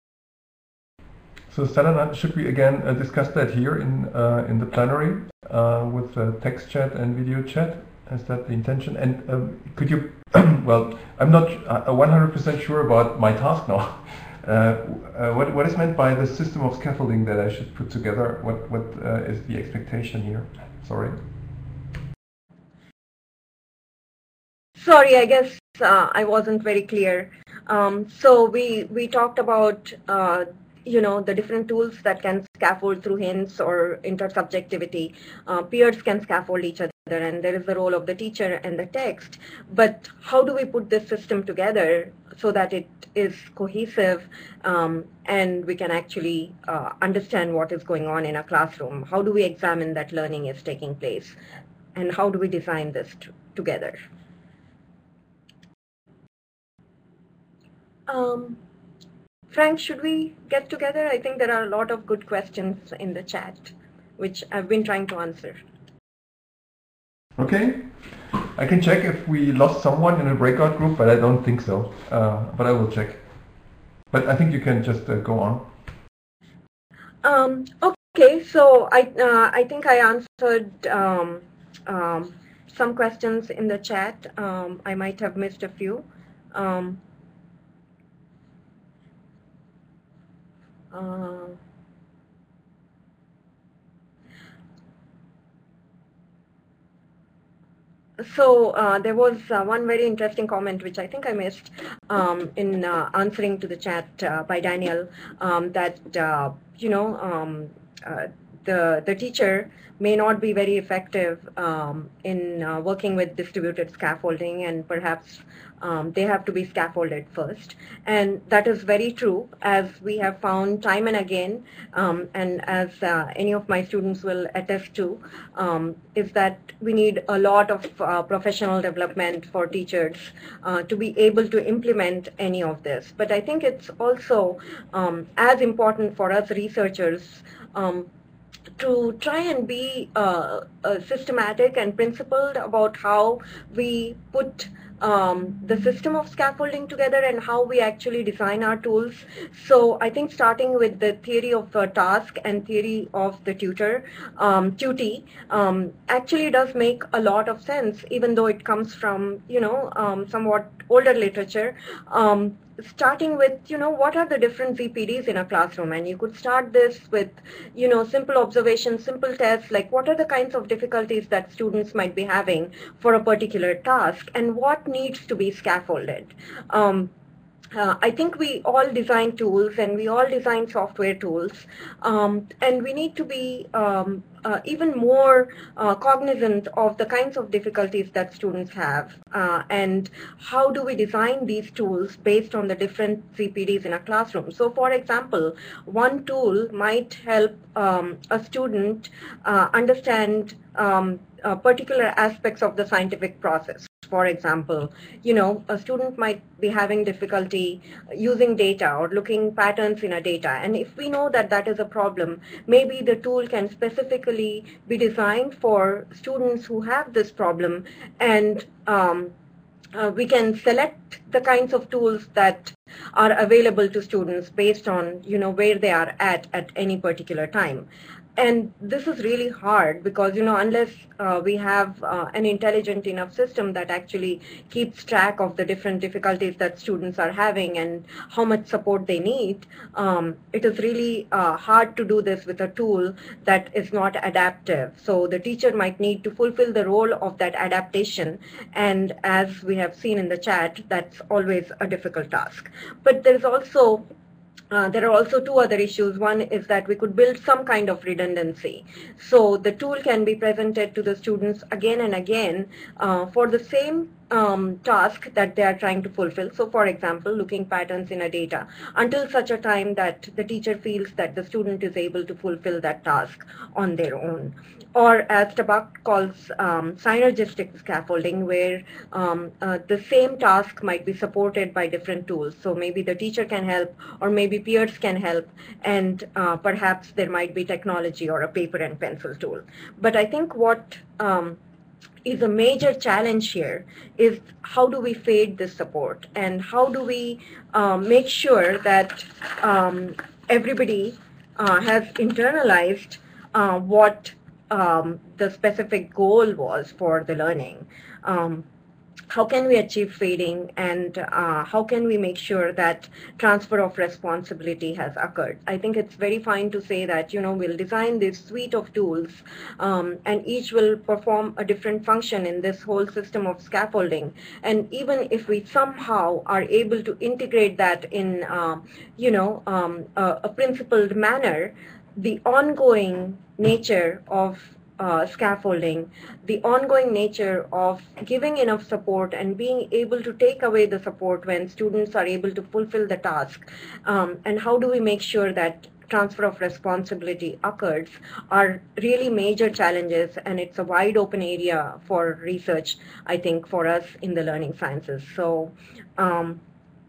So Selena, should we again uh, discuss that here in uh, in the plenary uh, with uh, text chat and video chat? Is that the intention? And um, could you, well, I'm not one hundred percent sure about my task now. Uh, uh, what, what is meant by the system of scaffolding that I should put together? What, what uh, is the expectation here? Sorry. Sorry, I guess uh, I wasn't very clear. Um, so we, we talked about uh, you know, the different tools that can scaffold through hints or intersubjectivity. Uh, peers can scaffold each other, and there is the role of the teacher and the text. But how do we put this system together so that it is cohesive um, and we can actually uh, understand what is going on in a classroom? How do we examine that learning is taking place? And how do we design this together? Um, Frank, should we get together? I think there are a lot of good questions in the chat, which I've been trying to answer. Okay. I can check if we lost someone in a breakout group, but I don't think so. Uh, but I will check. But I think you can just uh, go on. Um, okay, so I, uh, I think I answered um, um, some questions in the chat. Um, I might have missed a few. Um, Uh, so uh, there was uh, one very interesting comment which I think I missed um, in uh, answering to the chat uh, by Daniel, um, that uh, you know um, uh, the the teacher may not be very effective um, in uh, working with distributed scaffolding, and perhaps um, they have to be scaffolded first. And that is very true, as we have found time and again, um, and as uh, any of my students will attest to, um, is that we need a lot of uh, professional development for teachers uh, to be able to implement any of this. But I think it's also um, as important for us researchers um, to try and be uh, uh, systematic and principled about how we put um, the system of scaffolding together and how we actually design our tools. So I think starting with the theory of the task and theory of the tutor, um, tuty, um, actually does make a lot of sense, even though it comes from, you know, um, somewhat older literature. Um, starting with, you know, what are the different Z P Ds in a classroom? And you could start this with, you know, simple observations, simple tests, like what are the kinds of difficulties that students might be having for a particular task and what needs to be scaffolded. Um, Uh, I think we all design tools and we all design software tools, um, and we need to be um, uh, even more uh, cognizant of the kinds of difficulties that students have, uh, and how do we design these tools based on the different Z P Ds in a classroom. So for example, one tool might help um, a student uh, understand um, uh, particular aspects of the scientific process. For example, you know, a student might be having difficulty using data or looking patterns in a data. And if we know that that is a problem, maybe the tool can specifically be designed for students who have this problem, and um, uh, we can select the kinds of tools that are available to students based on, you know, where they are at at any particular time. And this is really hard because, you know, unless uh, we have uh, an intelligent enough system that actually keeps track of the different difficulties that students are having and how much support they need, um, it is really uh, hard to do this with a tool that is not adaptive. So the teacher might need to fulfill the role of that adaptation. And as we have seen in the chat, that's always a difficult task. But there is also Uh, there are also two other issues. One is that we could build some kind of redundancy. So the tool can be presented to the students again and again uh, for the same um, task that they are trying to fulfill. So for example, looking patterns in a data until such a time that the teacher feels that the student is able to fulfill that task on their own. Or as Tabak calls um, synergistic scaffolding, where um, uh, the same task might be supported by different tools. So maybe the teacher can help, or maybe peers can help, and uh, perhaps there might be technology or a paper and pencil tool. But I think what um, is a major challenge here is how do we fade this support, and how do we um, make sure that um, everybody uh, has internalized uh, what um, the specific goal was for the learning. Um, how can we achieve fading, and uh, how can we make sure that transfer of responsibility has occurred? I think it's very fine to say that, you know, we'll design this suite of tools um, and each will perform a different function in this whole system of scaffolding. And even if we somehow are able to integrate that in, uh, you know, um, a, a principled manner, the ongoing nature of uh, scaffolding, the ongoing nature of giving enough support and being able to take away the support when students are able to fulfill the task, um, and how do we make sure that transfer of responsibility occurs, are really major challenges, and it's a wide open area for research, I think, for us in the learning sciences. So um,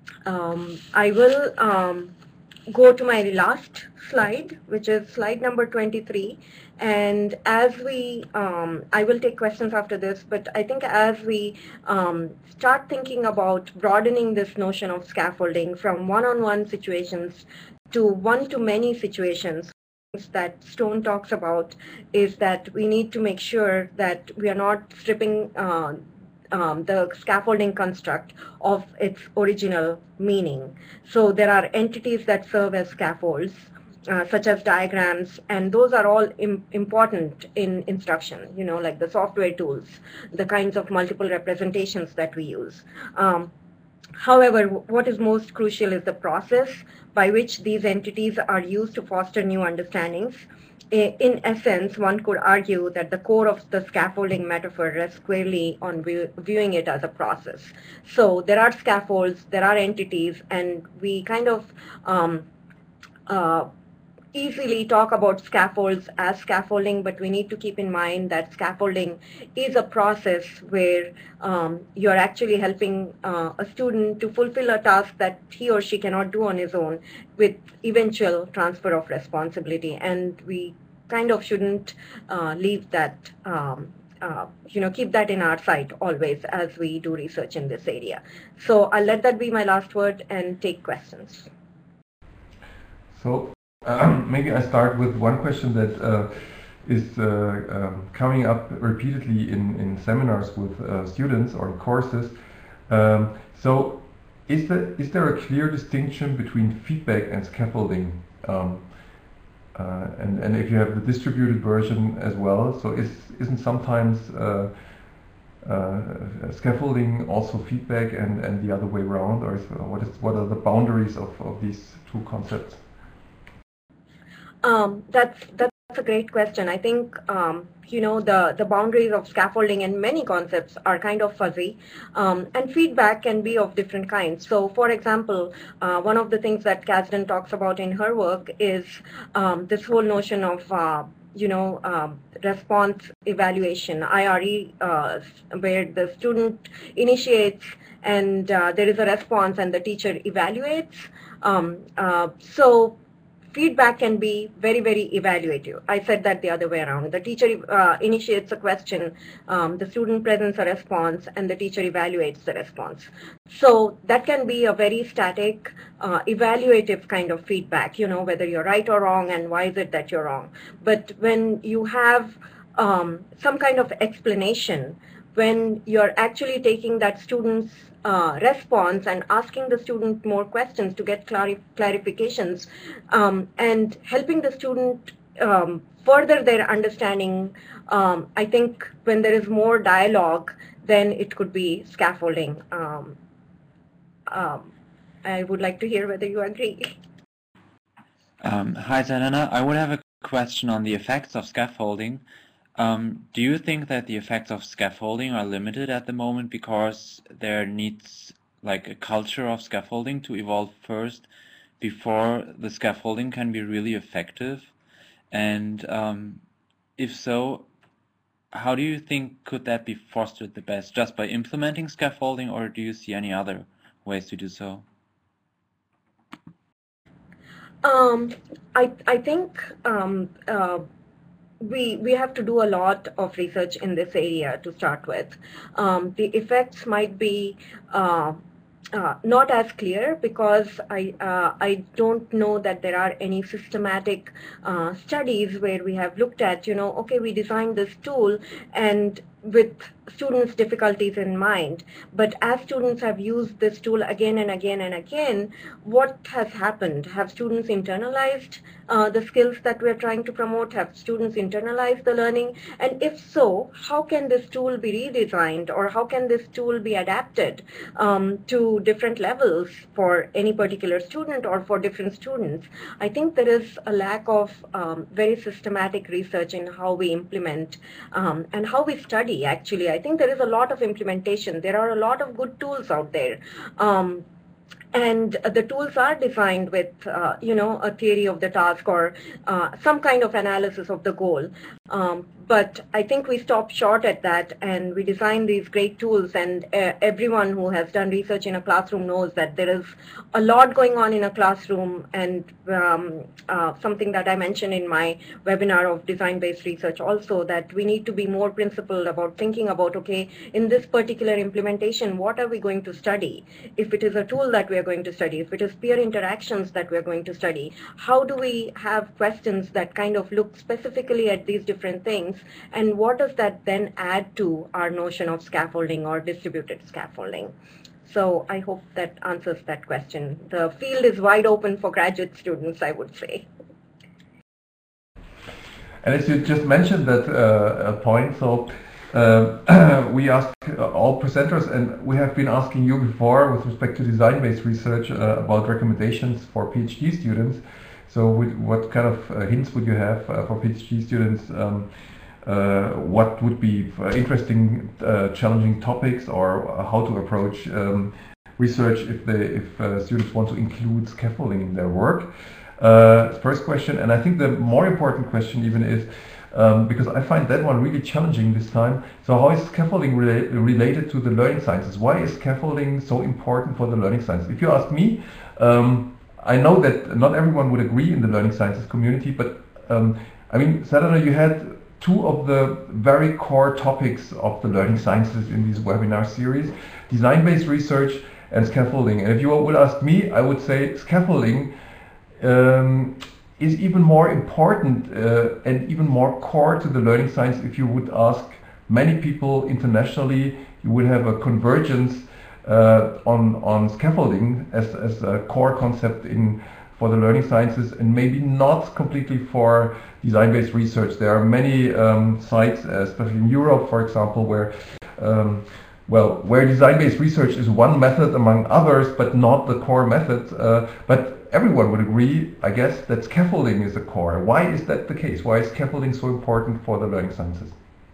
um, I will um, go to my last slide, which is slide number twenty-three. And as we, um, I will take questions after this, but I think as we um, start thinking about broadening this notion of scaffolding from one-on-one situations to one-to-many situations, that Stone talks about is that we need to make sure that we are not stripping uh, Um, the scaffolding construct of its original meaning. So there are entities that serve as scaffolds, uh, such as diagrams, and those are all im important in instruction, you know, like the software tools, the kinds of multiple representations that we use. Um, However, what is most crucial is the process by which these entities are used to foster new understandings. In essence, one could argue that the core of the scaffolding metaphor rests squarely on view, viewing it as a process. So there are scaffolds, there are entities, and we kind of um, uh, easily talk about scaffolds as scaffolding, but we need to keep in mind that scaffolding is a process where um, you're actually helping uh, a student to fulfill a task that he or she cannot do on his own, with eventual transfer of responsibility. And we kind of shouldn't uh, leave that, um, uh, you know, keep that in our sight always as we do research in this area. So I'll let that be my last word and take questions. So Um, maybe I start with one question that uh, is uh, um, coming up repeatedly in, in seminars with uh, students or in courses. Um, so is there, is there a clear distinction between feedback and scaffolding? Um, uh, and, and if you have the distributed version as well, so is, isn't sometimes uh, uh, scaffolding also feedback and, and the other way around? Or is, what, is, what are the boundaries of, of these two concepts? Um, that's that's a great question. I think um, you know the the boundaries of scaffolding and many concepts are kind of fuzzy, um, and feedback can be of different kinds. So, for example, uh, one of the things that Kasdan talks about in her work is um, this whole notion of uh, you know um, response evaluation, I R E, uh, where the student initiates and uh, there is a response and the teacher evaluates. Um, uh, so. Feedback can be very, very evaluative. I said that the other way around. The teacher uh, initiates a question, um, the student presents a response, and the teacher evaluates the response. So that can be a very static, uh, evaluative kind of feedback, you know, whether you're right or wrong and why is it that you're wrong. But when you have um, some kind of explanation, when you're actually taking that student's uh, response and asking the student more questions to get clari clarifications um, and helping the student um, further their understanding, um, I think when there is more dialogue, then it could be scaffolding. Um, um, I would like to hear whether you agree. Um, hi, Zelena. I would have a question on the effects of scaffolding. Um, do you think that the effects of scaffolding are limited at the moment because there needs like a culture of scaffolding to evolve first before the scaffolding can be really effective? And um, if so, how do you think could that be fostered the best? Just by implementing scaffolding, or do you see any other ways to do so? Um, I, I think um, uh, we, we have to do a lot of research in this area to start with. Um, the effects might be uh, uh, not as clear because I, uh, I don't know that there are any systematic uh, studies where we have looked at, you know, okay, we designed this tool and with students' difficulties in mind. But as students have used this tool again and again and again, what has happened? Have students internalized uh, the skills that we're trying to promote? Have students internalized the learning? And if so, how can this tool be redesigned, or how can this tool be adapted um, to different levels for any particular student or for different students? I think there is a lack of um, very systematic research in how we implement um, and how we study. Actually, I think there is a lot of implementation. There are a lot of good tools out there. Um, and the tools are designed with, uh, you know, a theory of the task or uh, some kind of analysis of the goal. Um, but I think we stop short at that, and we design these great tools, and uh, everyone who has done research in a classroom knows that there is a lot going on in a classroom, and um, uh, something that I mentioned in my webinar of design-based research also, that we need to be more principled about thinking about, okay, in this particular implementation, what are we going to study? If it is a tool that we are going to study, if it is peer interactions that we are going to study, how do we have questions that kind of look specifically at these different things, and what does that then add to our notion of scaffolding or distributed scaffolding? So I hope that answers that question. The field is wide open for graduate students, I would say. And as you just mentioned that uh, point, so uh, we ask all presenters, and we have been asking you before with respect to design-based research uh, about recommendations for PhD students. So with, what kind of uh, hints would you have uh, for PhD students? Um, uh, what would be interesting, uh, challenging topics, or how to approach um, research if they, if uh, students want to include scaffolding in their work? Uh, first question, and I think the more important question even is, um, because I find that one really challenging this time. So how is scaffolding rela related to the learning sciences? Why is scaffolding so important for the learning sciences? If you ask me, um, I know that not everyone would agree in the learning sciences community, but um, I mean, Sadhana, you had two of the very core topics of the learning sciences in this webinar series, design-based research and scaffolding. And if you would ask me, I would say scaffolding um, is even more important uh, and even more core to the learning science. If you would ask many people internationally, you would have a convergence uh, on, on scaffolding as, as a core concept in for the learning sciences, and maybe not completely for design-based research. There are many um, sites, especially in Europe, for example, where um, well, where design-based research is one method among others, but not the core method. Uh, but everyone would agree, I guess, that scaffolding is the core. Why is that the case? Why is scaffolding so important for the learning sciences?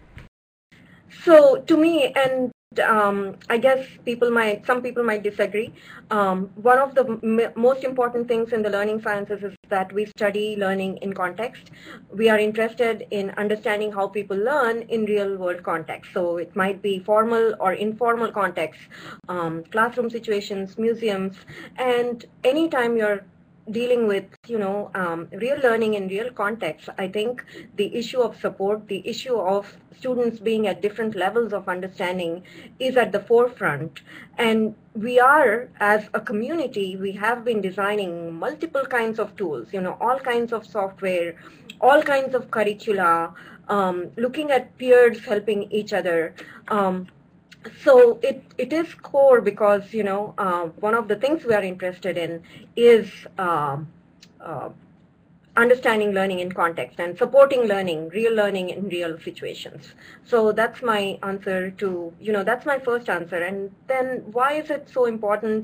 So to me, and um, I guess people might, some people might disagree. Um, one of the m most important things in the learning sciences is that we study learning in context. We are interested in understanding how people learn in real world context. So it might be formal or informal contexts, um, classroom situations, museums, and anytime you're dealing with, you know, um, real learning in real context, I think the issue of support, the issue of students being at different levels of understanding is at the forefront. And we are, as a community, we have been designing multiple kinds of tools, you know, all kinds of software, all kinds of curricula, um, looking at peers helping each other. Um, So it, it is core because, you know, uh, one of the things we are interested in is uh, uh, understanding learning in context and supporting learning, real learning in real situations. So that's my answer to, you know, that's my first answer. And then why is it so important?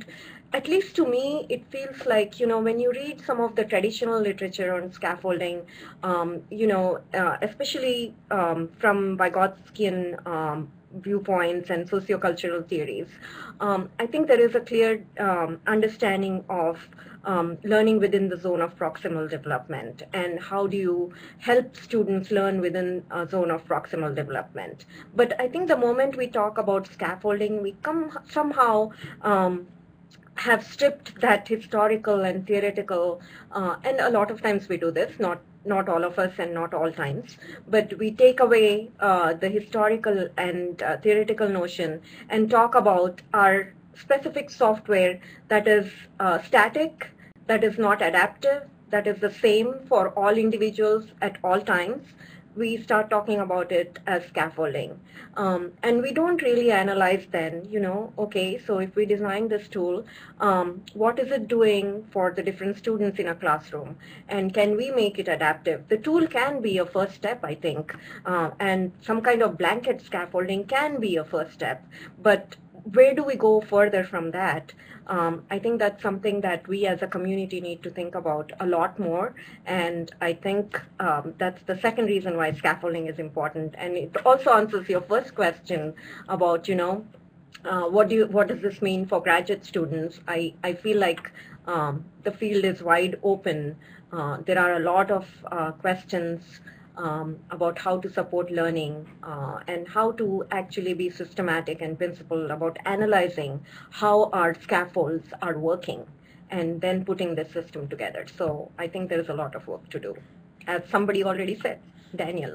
at least to me, it feels like, you know, when you read some of the traditional literature on scaffolding, um, you know, uh, especially um, from Vygotskian um, viewpoints and sociocultural theories, um, I think there is a clear um, understanding of um, learning within the zone of proximal development, and how do you help students learn within a zone of proximal development. But I think the moment we talk about scaffolding, we come somehow um, have stripped that historical and theoretical, uh, and a lot of times we do this, not not all of us and not all times, but we take away uh, the historical and uh, theoretical notion and talk about our specific software that is uh, static, that is not adaptive, that is the same for all individuals at all times. We start talking about it as scaffolding. Um, and we don't really analyze then, you know, okay, so if we design this tool, um, what is it doing for the different students in a classroom? And can we make it adaptive? The tool can be a first step, I think, uh, and some kind of blanket scaffolding can be a first step. But where do we go further from that? Um, I think that's something that we as a community need to think about a lot more, and I think um, that's the second reason why scaffolding is important. And it also answers your first question about, you know, uh, what do you, what does this mean for graduate students? I, I feel like um, the field is wide open. Uh, there are a lot of uh, questions Um, about how to support learning uh, and how to actually be systematic and principled about analyzing how our scaffolds are working and then putting the system together. So I think there is a lot of work to do, as somebody already said, Daniel.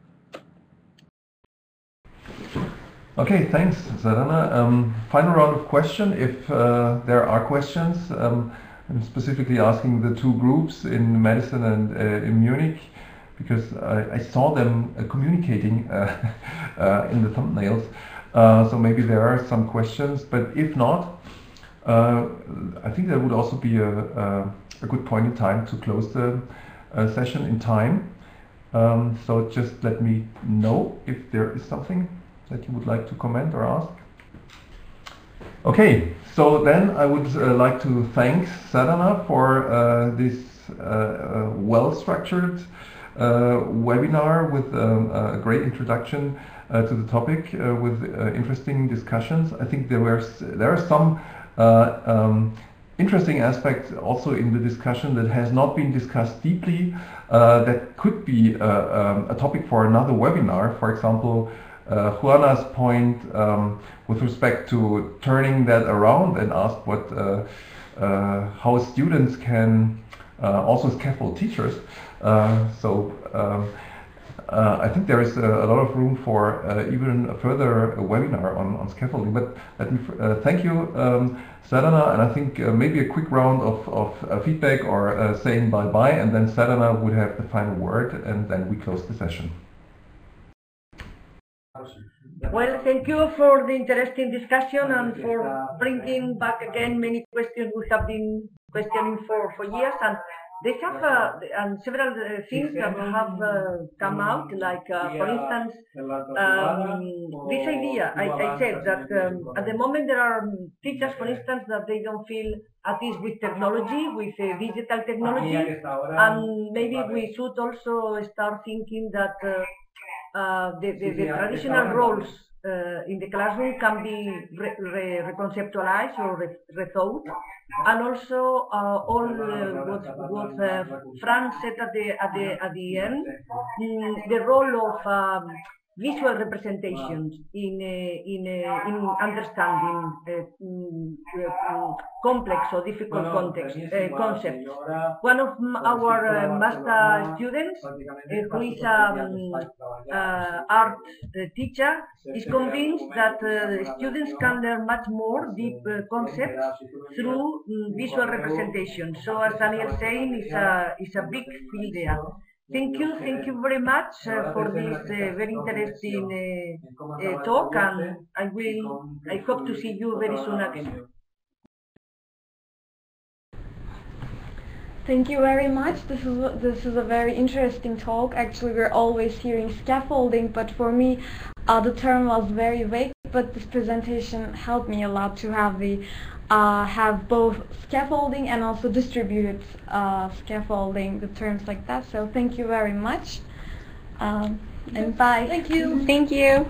Okay, thanks, Sadhana. Um, final round of question, if uh, there are questions. Um, I'm specifically asking the two groups in Madison and uh, in Munich, because I, I saw them uh, communicating uh, uh, in the thumbnails. Uh, so maybe there are some questions, but if not, uh, I think that would also be a, a, a good point in time to close the uh, session in time. Um, so just let me know if there is something that you would like to comment or ask. Okay, so then I would uh, like to thank Sadhana for uh, this uh, uh, well-structured Uh, webinar with um, a great introduction uh, to the topic, uh, with uh, interesting discussions. I think there were there are some uh, um, interesting aspects also in the discussion that has not been discussed deeply, uh, that could be uh, um, a topic for another webinar. For example, uh, Juana's point um, with respect to turning that around and ask what uh, uh, how students can uh, also scaffold teachers. Uh, so um, uh, I think there is a, a lot of room for uh, even a further webinar on, on scaffolding. But let me uh, thank you, um, Sadhana, and I think uh, maybe a quick round of, of uh, feedback or uh, saying bye-bye, and then Sadhana would have the final word, and then we close the session. Well, thank you for the interesting discussion and for bringing back again many questions we have been questioning for, for years. And they have uh, and several uh, things that have uh, come out, like uh, for instance, um, this idea. I, I said that um, at the moment there are teachers, for instance, that they don't feel at ease with technology, with uh, digital technology, and maybe we should also start thinking that uh, uh, the, the, the traditional roles uh, in the classroom can be re re reconceptualized or re rethought. And also uh, all uh, what, what uh, Frank said at the at the at the end, mm, the role of um, visual representations in uh, in uh, in understanding uh, mm, uh, complex or difficult context uh, concepts. One of our uh, master students, uh, who is a um, uh, art uh, teacher, is convinced that uh, students can learn much more deep uh, concepts through um, visual representation. So, as Daniel is saying, it's a it's a big field there. Thank you, thank you very much uh, for this uh, very interesting uh, uh, talk, and I will, I hope to see you very soon again. Thank you very much. This is a, this is a very interesting talk. Actually, we're always hearing scaffolding, but for me, uh, the term was very vague. But this presentation helped me a lot to have the uh, have both scaffolding and also distributed uh, scaffolding, the terms like that. So thank you very much. Um, and bye. Thank you. Thank you.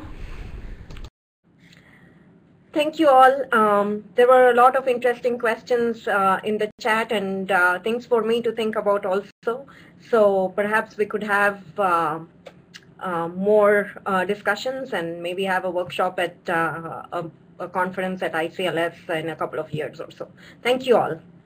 Thank you all. Um, there were a lot of interesting questions uh, in the chat and uh, things for me to think about also. So perhaps we could have uh, uh, more uh, discussions and maybe have a workshop at uh, a, a conference at I C L S in a couple of years or so. Thank you all.